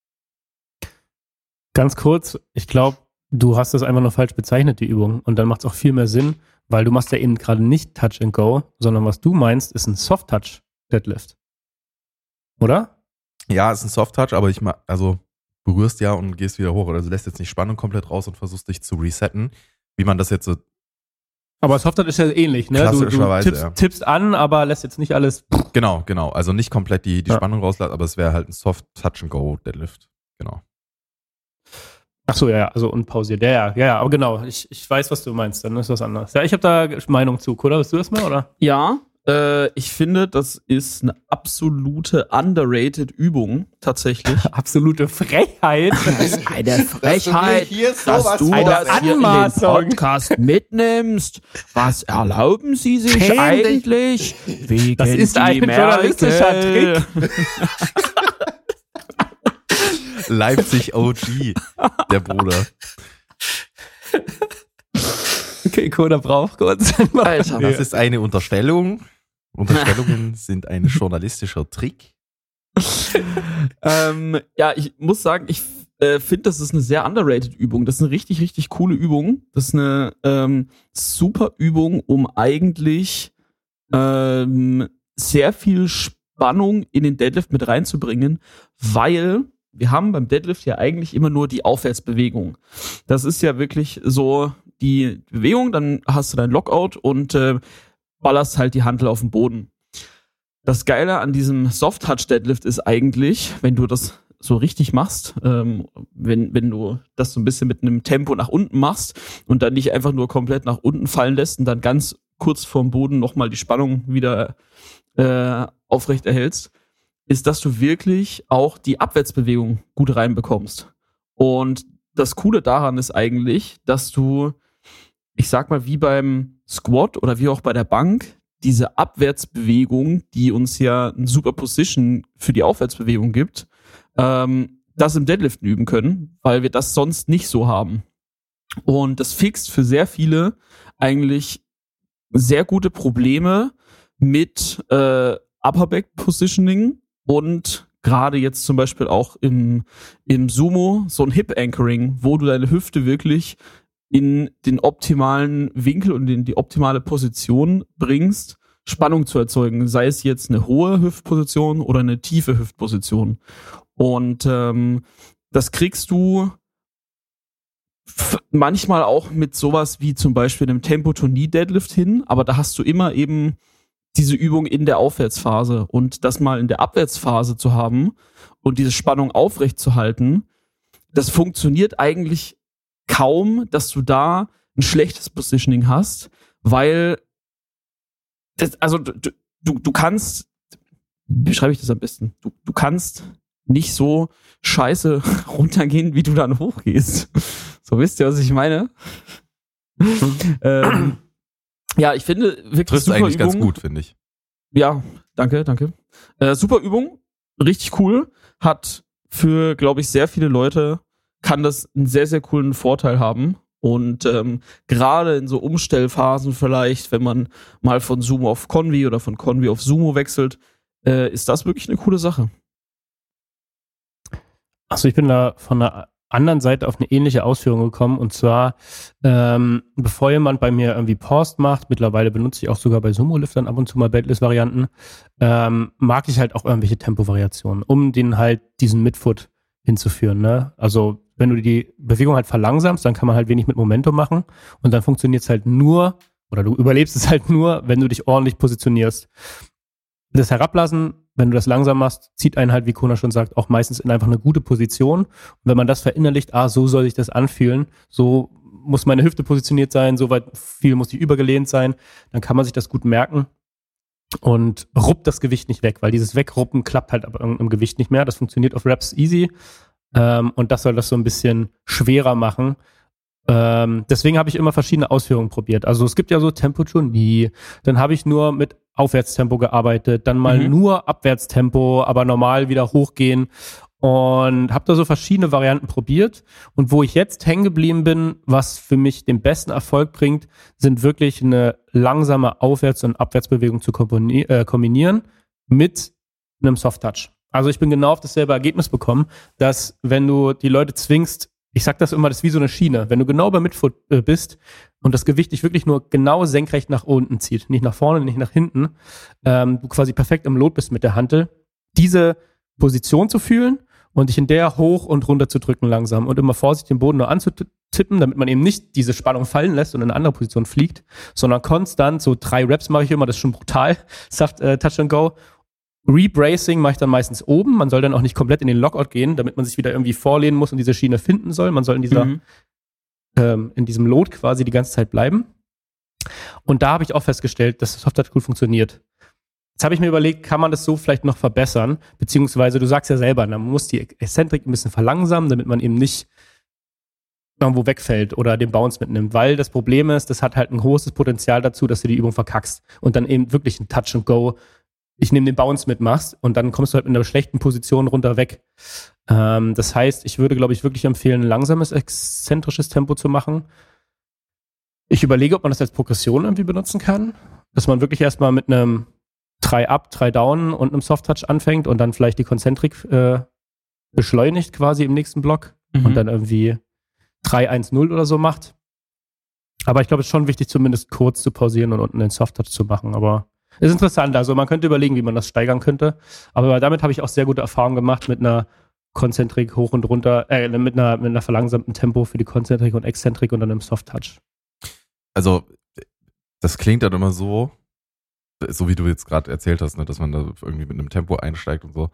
Ganz kurz, ich glaube, du hast das einfach nur falsch bezeichnet, die Übung. Und dann macht es auch viel mehr Sinn, weil du machst ja eben gerade nicht Touch and Go, sondern was du meinst, ist ein Soft-Touch-Deadlift. Oder? Ja, ist ein Soft-Touch, aber ich ma- also berührst ja und gehst wieder hoch. Also lässt jetzt nicht Spannung komplett raus und versuchst dich zu resetten, wie man das jetzt so Aber Soft-Touch ist ja ähnlich, ne? Du, du Klassischerweise, tippst, ja. tippst an, aber lässt jetzt nicht alles. Genau, genau. Also nicht komplett die, die Ja. Spannung rauslassen, aber es wäre halt ein Soft Touch and Go Deadlift. Genau. Ach so, ja, ja, also unpausiert. Ja, ja, ja, ja, aber genau. Ich, ich weiß, was du meinst, dann ist was anderes. Ja, ich habe da Meinung zu. Koda, willst du das mal, oder? Ja, äh, ich finde, das ist eine absolute underrated Übung, tatsächlich. Absolute Frechheit. Eine Frechheit, hier dass du Eine das hier in den Anmaßung. Podcast mitnimmst. Was erlauben Sie sich Schäm dich. eigentlich? Wegen Das ist ein die journalistischer Merkel. Leipzig O G, der Bruder. Okay, Koda braucht kurz. Alter. Das ist eine Unterstellung. Unterstellungen sind ein journalistischer Trick. ähm, ja, ich muss sagen, ich äh, finde, das ist eine sehr underrated Übung. Das ist eine richtig, richtig coole Übung. Das ist eine ähm, super Übung, um eigentlich ähm, sehr viel Spannung in den Deadlift mit reinzubringen, weil wir haben beim Deadlift ja eigentlich immer nur die Aufwärtsbewegung. Das ist ja wirklich so die Bewegung, dann hast du dein Lockout und äh, ballerst halt die Hantel auf den Boden. Das Geile an diesem Soft-Touch-Deadlift ist eigentlich, wenn du das so richtig machst, ähm, wenn, wenn du das so ein bisschen mit einem Tempo nach unten machst und dann nicht einfach nur komplett nach unten fallen lässt und dann ganz kurz vorm Boden nochmal die Spannung wieder äh, aufrecht erhältst, ist, dass du wirklich auch die Abwärtsbewegung gut reinbekommst. Und das Coole daran ist eigentlich, dass du, ich sag mal, wie beim Squat oder wie auch bei der Bank, diese Abwärtsbewegung, die uns ja ein super Position für die Aufwärtsbewegung gibt, ähm, das im Deadliften üben können, weil wir das sonst nicht so haben. Und das fixt für sehr viele eigentlich sehr gute Probleme mit äh, Upper Back Positioning und gerade jetzt zum Beispiel auch im, im Sumo so ein Hip Anchoring, wo du deine Hüfte wirklich in den optimalen Winkel und in die optimale Position bringst, Spannung zu erzeugen, sei es jetzt eine hohe Hüftposition oder eine tiefe Hüftposition. Und ähm, das kriegst du f- manchmal auch mit sowas wie zum Beispiel einem Tempo-to-Knee-Deadlift hin, aber da hast du immer eben diese Übung in der Aufwärtsphase und das mal in der Abwärtsphase zu haben und diese Spannung aufrecht zu halten, das funktioniert eigentlich kaum, dass du da ein schlechtes Positioning hast, weil das, also du, du, du kannst, wie beschreibe ich das am besten? Du, du kannst nicht so scheiße runtergehen, wie du dann hochgehst. So, wisst ihr, was ich meine? ähm, ja, ich finde wirklich trifft super eigentlich Übung. ganz gut, finde ich. Ja, danke, danke. Äh, super Übung, richtig cool. Hat für, glaube ich, sehr viele Leute, kann das einen sehr, sehr coolen Vorteil haben. Und ähm, gerade in so Umstellphasen vielleicht, wenn man mal von Sumo auf Convi oder von Convi auf Sumo wechselt, äh, ist das wirklich eine coole Sache. Also ich bin da von der anderen Seite auf eine ähnliche Ausführung gekommen und zwar, ähm, bevor jemand bei mir irgendwie Post macht, mittlerweile benutze ich auch sogar bei Sumo-Liftern ab und zu mal Bedlist-Varianten, ähm, mag ich halt auch irgendwelche Tempovariationen, um den halt diesen Midfoot hinzuführen, ne? Also wenn du die Bewegung halt verlangsamst, dann kann man halt wenig mit Momentum machen und dann funktioniert es halt nur, oder du überlebst es halt nur, wenn du dich ordentlich positionierst. Das Herablassen, wenn du das langsam machst, zieht einen halt, wie Kona schon sagt, auch meistens in einfach eine gute Position. Und wenn man das verinnerlicht, ah, so soll sich das anfühlen, so muss meine Hüfte positioniert sein, so weit viel muss die übergelehnt sein, dann kann man sich das gut merken und ruppt das Gewicht nicht weg, weil dieses Wegruppen klappt halt aber im Gewicht nicht mehr. Das funktioniert auf Reps easy ähm, und das soll das so ein bisschen schwerer machen. Ähm, deswegen habe ich immer verschiedene Ausführungen probiert. Also es gibt ja so Tempo-to-Knee, dann habe ich nur mit Aufwärtstempo gearbeitet, dann mal mhm. nur Abwärtstempo, aber normal wieder hochgehen und habe da so verschiedene Varianten probiert und wo ich jetzt hängen geblieben bin, was für mich den besten Erfolg bringt, sind wirklich eine langsame Aufwärts- und Abwärtsbewegung zu komponi- äh, kombinieren mit einem Soft-Touch. Also ich bin genau auf dasselbe Ergebnis bekommen, dass wenn du die Leute zwingst, ich sag das immer, das ist wie so eine Schiene. Wenn du genau beim Midfoot äh, bist und das Gewicht dich wirklich nur genau senkrecht nach unten zieht, nicht nach vorne, nicht nach hinten, ähm, du quasi perfekt im Lot bist mit der Hantel, diese Position zu fühlen und dich in der hoch und runter zu drücken langsam und immer vorsichtig den Boden nur anzutippen, damit man eben nicht diese Spannung fallen lässt und in eine andere Position fliegt, sondern konstant, so drei Reps mache ich immer, das ist schon brutal, sagt äh, Touch and Go. Rebracing mache ich dann meistens oben. Man soll dann auch nicht komplett in den Lockout gehen, damit man sich wieder irgendwie vorlehnen muss und diese Schiene finden soll. Man soll in dieser, mhm. ähm, in diesem Lot quasi die ganze Zeit bleiben. Und da habe ich auch festgestellt, dass das Soft-Touch gut funktioniert. Jetzt habe ich mir überlegt, kann man das so vielleicht noch verbessern? Beziehungsweise, du sagst ja selber, man muss die Exzentrik ein bisschen verlangsamen, damit man eben nicht irgendwo wegfällt oder den Bounce mitnimmt. Weil das Problem ist, das hat halt ein großes Potenzial dazu, dass du die Übung verkackst und dann eben wirklich ein Touch and Go ich nehme den Bounce mit machst und dann kommst du halt in einer schlechten Position runter weg. Ähm, das heißt, ich würde, glaube ich, wirklich empfehlen, ein langsames, exzentrisches Tempo zu machen. Ich überlege, ob man das als Progression irgendwie benutzen kann, dass man wirklich erstmal mit einem drei Up, drei Down und einem Soft Touch anfängt und dann vielleicht die Konzentrik äh, beschleunigt quasi im nächsten Block. mhm. und dann irgendwie drei eins null oder so macht. Aber ich glaube, es ist schon wichtig, zumindest kurz zu pausieren und unten den Soft-Touch zu machen. Aber es ist interessant. Also man könnte überlegen, wie man das steigern könnte. Aber damit habe ich auch sehr gute Erfahrungen gemacht mit einer Konzentrik hoch und runter, äh, mit einer, mit einer verlangsamten Tempo für die Konzentrik und Exzentrik und dann im Soft-Touch. Also, das klingt dann immer so, so wie du jetzt gerade erzählt hast, ne, dass man da irgendwie mit einem Tempo einsteigt und so.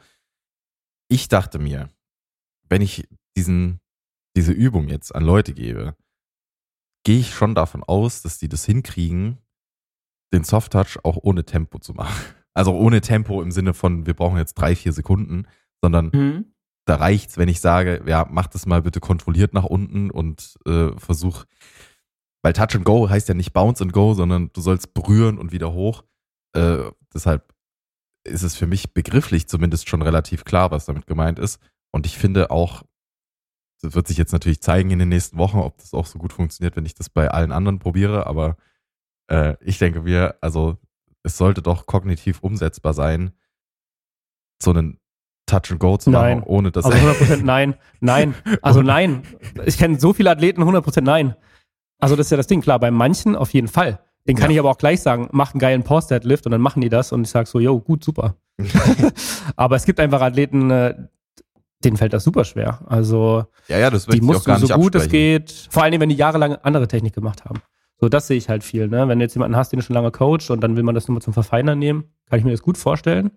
Ich dachte mir, wenn ich diesen, diese Übung jetzt an Leute gebe, gehe ich schon davon aus, dass die das hinkriegen, den Soft-Touch auch ohne Tempo zu machen. Also ohne Tempo im Sinne von, wir brauchen jetzt drei, vier Sekunden, sondern mhm. da reicht's, wenn ich sage, ja, mach das mal bitte kontrolliert nach unten und äh, versuch, weil Touch and Go heißt ja nicht Bounce and Go, sondern du sollst berühren und wieder hoch. Äh, deshalb ist es für mich begrifflich zumindest schon relativ klar, was damit gemeint ist. Und ich finde auch, das wird sich jetzt natürlich zeigen in den nächsten Wochen, ob das auch so gut funktioniert, wenn ich das bei allen anderen probiere. Aber äh, ich denke mir, also es sollte doch kognitiv umsetzbar sein, so einen Touch and Go zu nein. machen, ohne dass... Also hundert Prozent nein, nein, also nein. Ich kenne so viele Athleten, hundert Prozent nein. Also das ist ja das Ding, klar, bei manchen auf jeden Fall. Den kann ja. ich aber auch gleich sagen, macht einen geilen Pause-Deadlift und dann machen die das und ich sage so, yo, gut, super. Aber es gibt einfach Athleten, äh, denen fällt das super schwer. Also ja, ja, das die musst auch gar du so nicht gut es absprechen. geht, vor allem wenn die jahrelang andere Technik gemacht haben. So, das sehe ich halt viel. Ne? Wenn du jetzt jemanden hast, den du schon lange coachst und dann will man das nur mal zum Verfeinern nehmen, kann ich mir das gut vorstellen.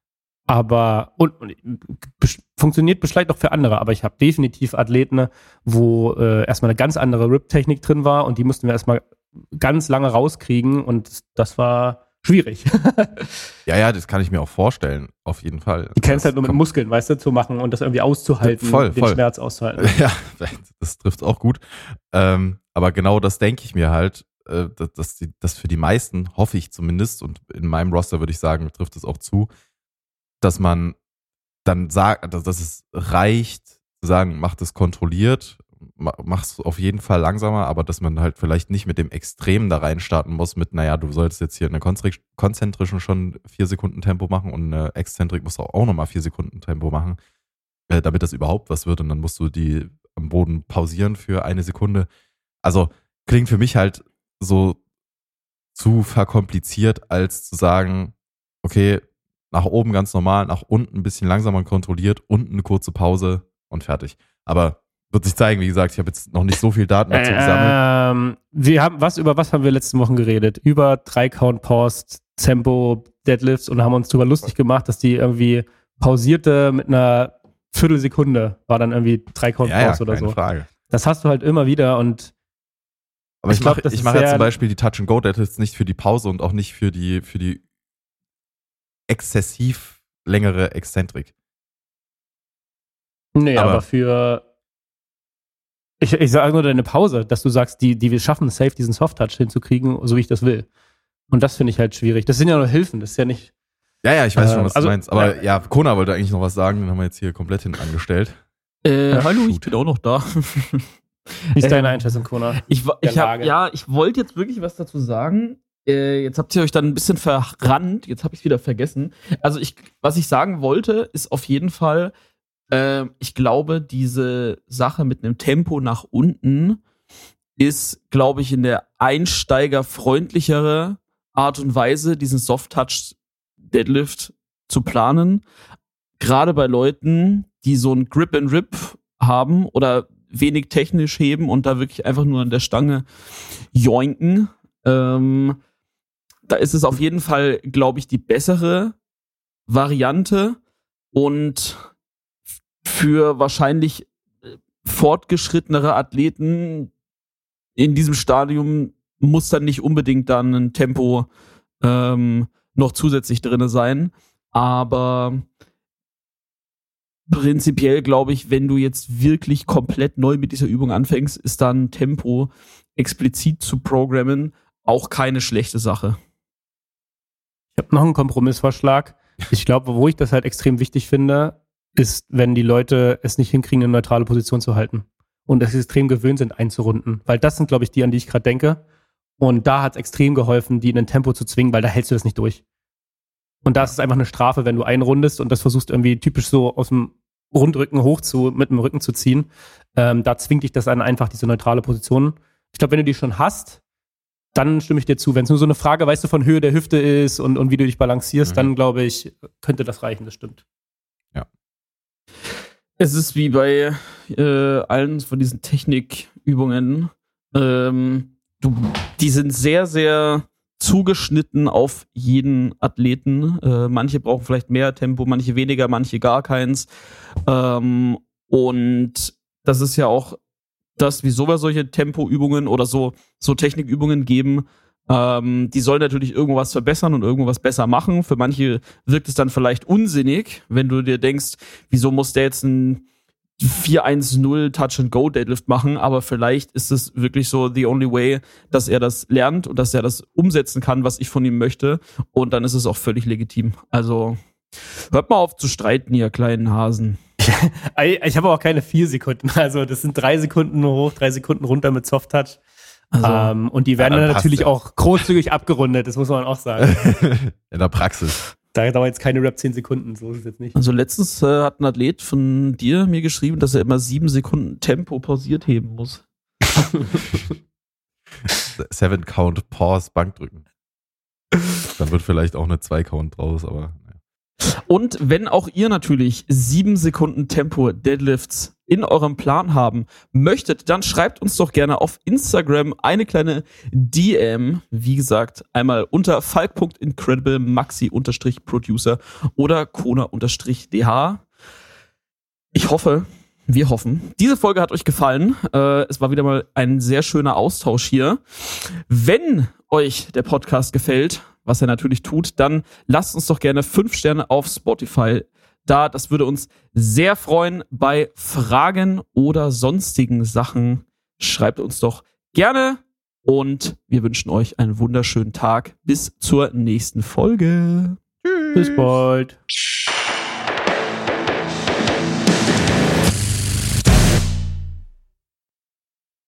Aber und, und bes- funktioniert vielleicht auch für andere, aber ich habe definitiv Athleten, wo äh, erstmal eine ganz andere R I P-Technik drin war und die mussten wir erstmal ganz lange rauskriegen und das war schwierig. Ja, ja, das kann ich mir auch vorstellen, auf jeden Fall. Die kennst halt nur mit Muskeln, weißt du, zu machen und das irgendwie auszuhalten, voll, den voll. Schmerz auszuhalten. Ja, das trifft auch gut. Ähm, aber genau das denke ich mir halt, äh, dass, dass, die, dass für die meisten, hoffe ich zumindest, und in meinem Roster würde ich sagen, trifft es auch zu, dass man dann sagt, dass, dass es reicht, zu sagen, mach das kontrolliert, mach's auf jeden Fall langsamer, aber dass man halt vielleicht nicht mit dem Extremen da reinstarten muss, mit, naja, du solltest jetzt hier eine Konzentri- konzentrischen schon vier Sekunden Tempo machen und eine Exzentrik musst du auch nochmal vier Sekunden Tempo machen, äh, damit das überhaupt was wird und dann musst du die am Boden pausieren für eine Sekunde. Also klingt für mich halt so zu verkompliziert, als zu sagen, okay, nach oben ganz normal, nach unten ein bisschen langsamer kontrolliert, unten eine kurze Pause und fertig. Aber wird sich zeigen, wie gesagt, ich habe jetzt noch nicht so viel Daten dazu gesammelt. Ähm, wir haben, was, über was haben wir letzten Wochen geredet? Über drei Count Pause, Tempo, Deadlifts und haben uns darüber lustig gemacht, dass die irgendwie pausierte mit einer Viertelsekunde war dann irgendwie drei Count Pause ja, ja, oder keine so. Frage. Das hast du halt immer wieder und aber ich, ich glaub, mache das ich ist mach ja sehr- zum Beispiel die Touch and Go Deadlifts nicht für die Pause und auch nicht für die für die exzessiv längere Exzentrik. nee, aber, aber für ich, ich sage nur deine Pause, dass du sagst, die, die wir schaffen, safe diesen Soft-Touch hinzukriegen, so wie ich das will. Und das finde ich halt schwierig. Das sind ja nur Hilfen, das ist ja nicht. Ja, ja, ich weiß Äh, schon, was also- du meinst. Aber ja, ja, Kona wollte eigentlich noch was sagen, den haben wir jetzt hier komplett hinten angestellt. Äh, Ja, hallo, shoot. ich bin auch noch da. Wie ist Ähm, deine Einschätzung, Kona? Ich, wa- Der ich hab, Lage. ja, ich wollte jetzt wirklich was dazu sagen. Äh, jetzt habt ihr euch dann ein bisschen verrannt. Jetzt habe ich es wieder vergessen. Also ich, was ich sagen wollte, ist auf jeden Fall, äh, ich glaube, diese Sache mit einem Tempo nach unten ist, glaube ich, in der einsteigerfreundlichere Art und Weise, diesen Soft-Touch-Deadlift zu planen. Gerade bei Leuten, die so ein Grip and Rip haben oder wenig technisch heben und da wirklich einfach nur an der Stange joinken. Ähm, da ist es auf jeden Fall, glaube ich, die bessere Variante und für wahrscheinlich fortgeschrittenere Athleten in diesem Stadium muss dann nicht unbedingt dann ein Tempo ähm, noch zusätzlich drin sein, aber prinzipiell glaube ich, wenn du jetzt wirklich komplett neu mit dieser Übung anfängst, ist dann Tempo explizit zu programmen auch keine schlechte Sache. Ich habe noch einen Kompromissvorschlag. Ich glaube, wo ich das halt extrem wichtig finde, ist, wenn die Leute es nicht hinkriegen, eine neutrale Position zu halten und es extrem gewöhnt sind, einzurunden. Weil das sind, glaube ich, die, an die ich gerade denke. Und da hat es extrem geholfen, die in ein Tempo zu zwingen, weil da hältst du das nicht durch. Und da ist es einfach eine Strafe, wenn du einrundest und das versuchst irgendwie typisch so aus dem Rundrücken hoch zu, mit dem Rücken zu ziehen. Ähm, da zwingt dich das an, einfach diese neutrale Position. Ich glaube, wenn du die schon hast, dann stimme ich dir zu. Wenn es nur so eine Frage, weißt du, von Höhe der Hüfte ist und, und wie du dich balancierst, mhm. dann glaube ich, könnte das reichen, das stimmt. Ja. Es ist wie bei äh, allen von diesen Technikübungen, ähm, du, die sind sehr, sehr zugeschnitten auf jeden Athleten. Äh, manche brauchen vielleicht mehr Tempo, manche weniger, manche gar keins. Ähm, und das ist ja auch das, wieso wir solche Tempoübungen oder so, so Technikübungen geben. Ähm, die sollen natürlich irgendwas verbessern und irgendwas besser machen. Für manche wirkt es dann vielleicht unsinnig, wenn du dir denkst, wieso muss der jetzt ein vier eins null Touch-and-Go-Deadlift machen, aber vielleicht ist es wirklich so the only way, dass er das lernt und dass er das umsetzen kann, was ich von ihm möchte, und dann ist es auch völlig legitim. Also hört mal auf zu streiten, ihr kleinen Hasen. Ich habe auch keine vier Sekunden, also das sind drei Sekunden hoch, drei Sekunden runter mit Soft-Touch. Also, ähm, und die werden ja, dann, dann natürlich ja auch großzügig abgerundet, das muss man auch sagen. In der Praxis. Da dauert jetzt keine Rap zehn Sekunden, so ist es jetzt nicht. Also letztens äh, hat ein Athlet von dir mir geschrieben, dass er immer sieben Sekunden Tempo pausiert heben muss. Seven Count Pause Bankdrücken. Dann wird vielleicht auch eine zwei Count draus, aber naja. Und wenn auch ihr natürlich sieben Sekunden Tempo Deadlifts in eurem Plan haben möchtet, dann schreibt uns doch gerne auf Instagram eine kleine D M. Wie gesagt, einmal unter falk punkt incredible maxi Producer oder kona D H. Ich hoffe, wir hoffen, diese Folge hat euch gefallen. Äh, es war wieder mal ein sehr schöner Austausch hier. Wenn euch der Podcast gefällt, was er natürlich tut, dann lasst uns doch gerne fünf Sterne auf Spotify da. Das würde uns sehr freuen. Bei Fragen oder sonstigen Sachen schreibt uns doch gerne, und wir wünschen euch einen wunderschönen Tag. Bis zur nächsten Folge. Tschüss. Bis bald.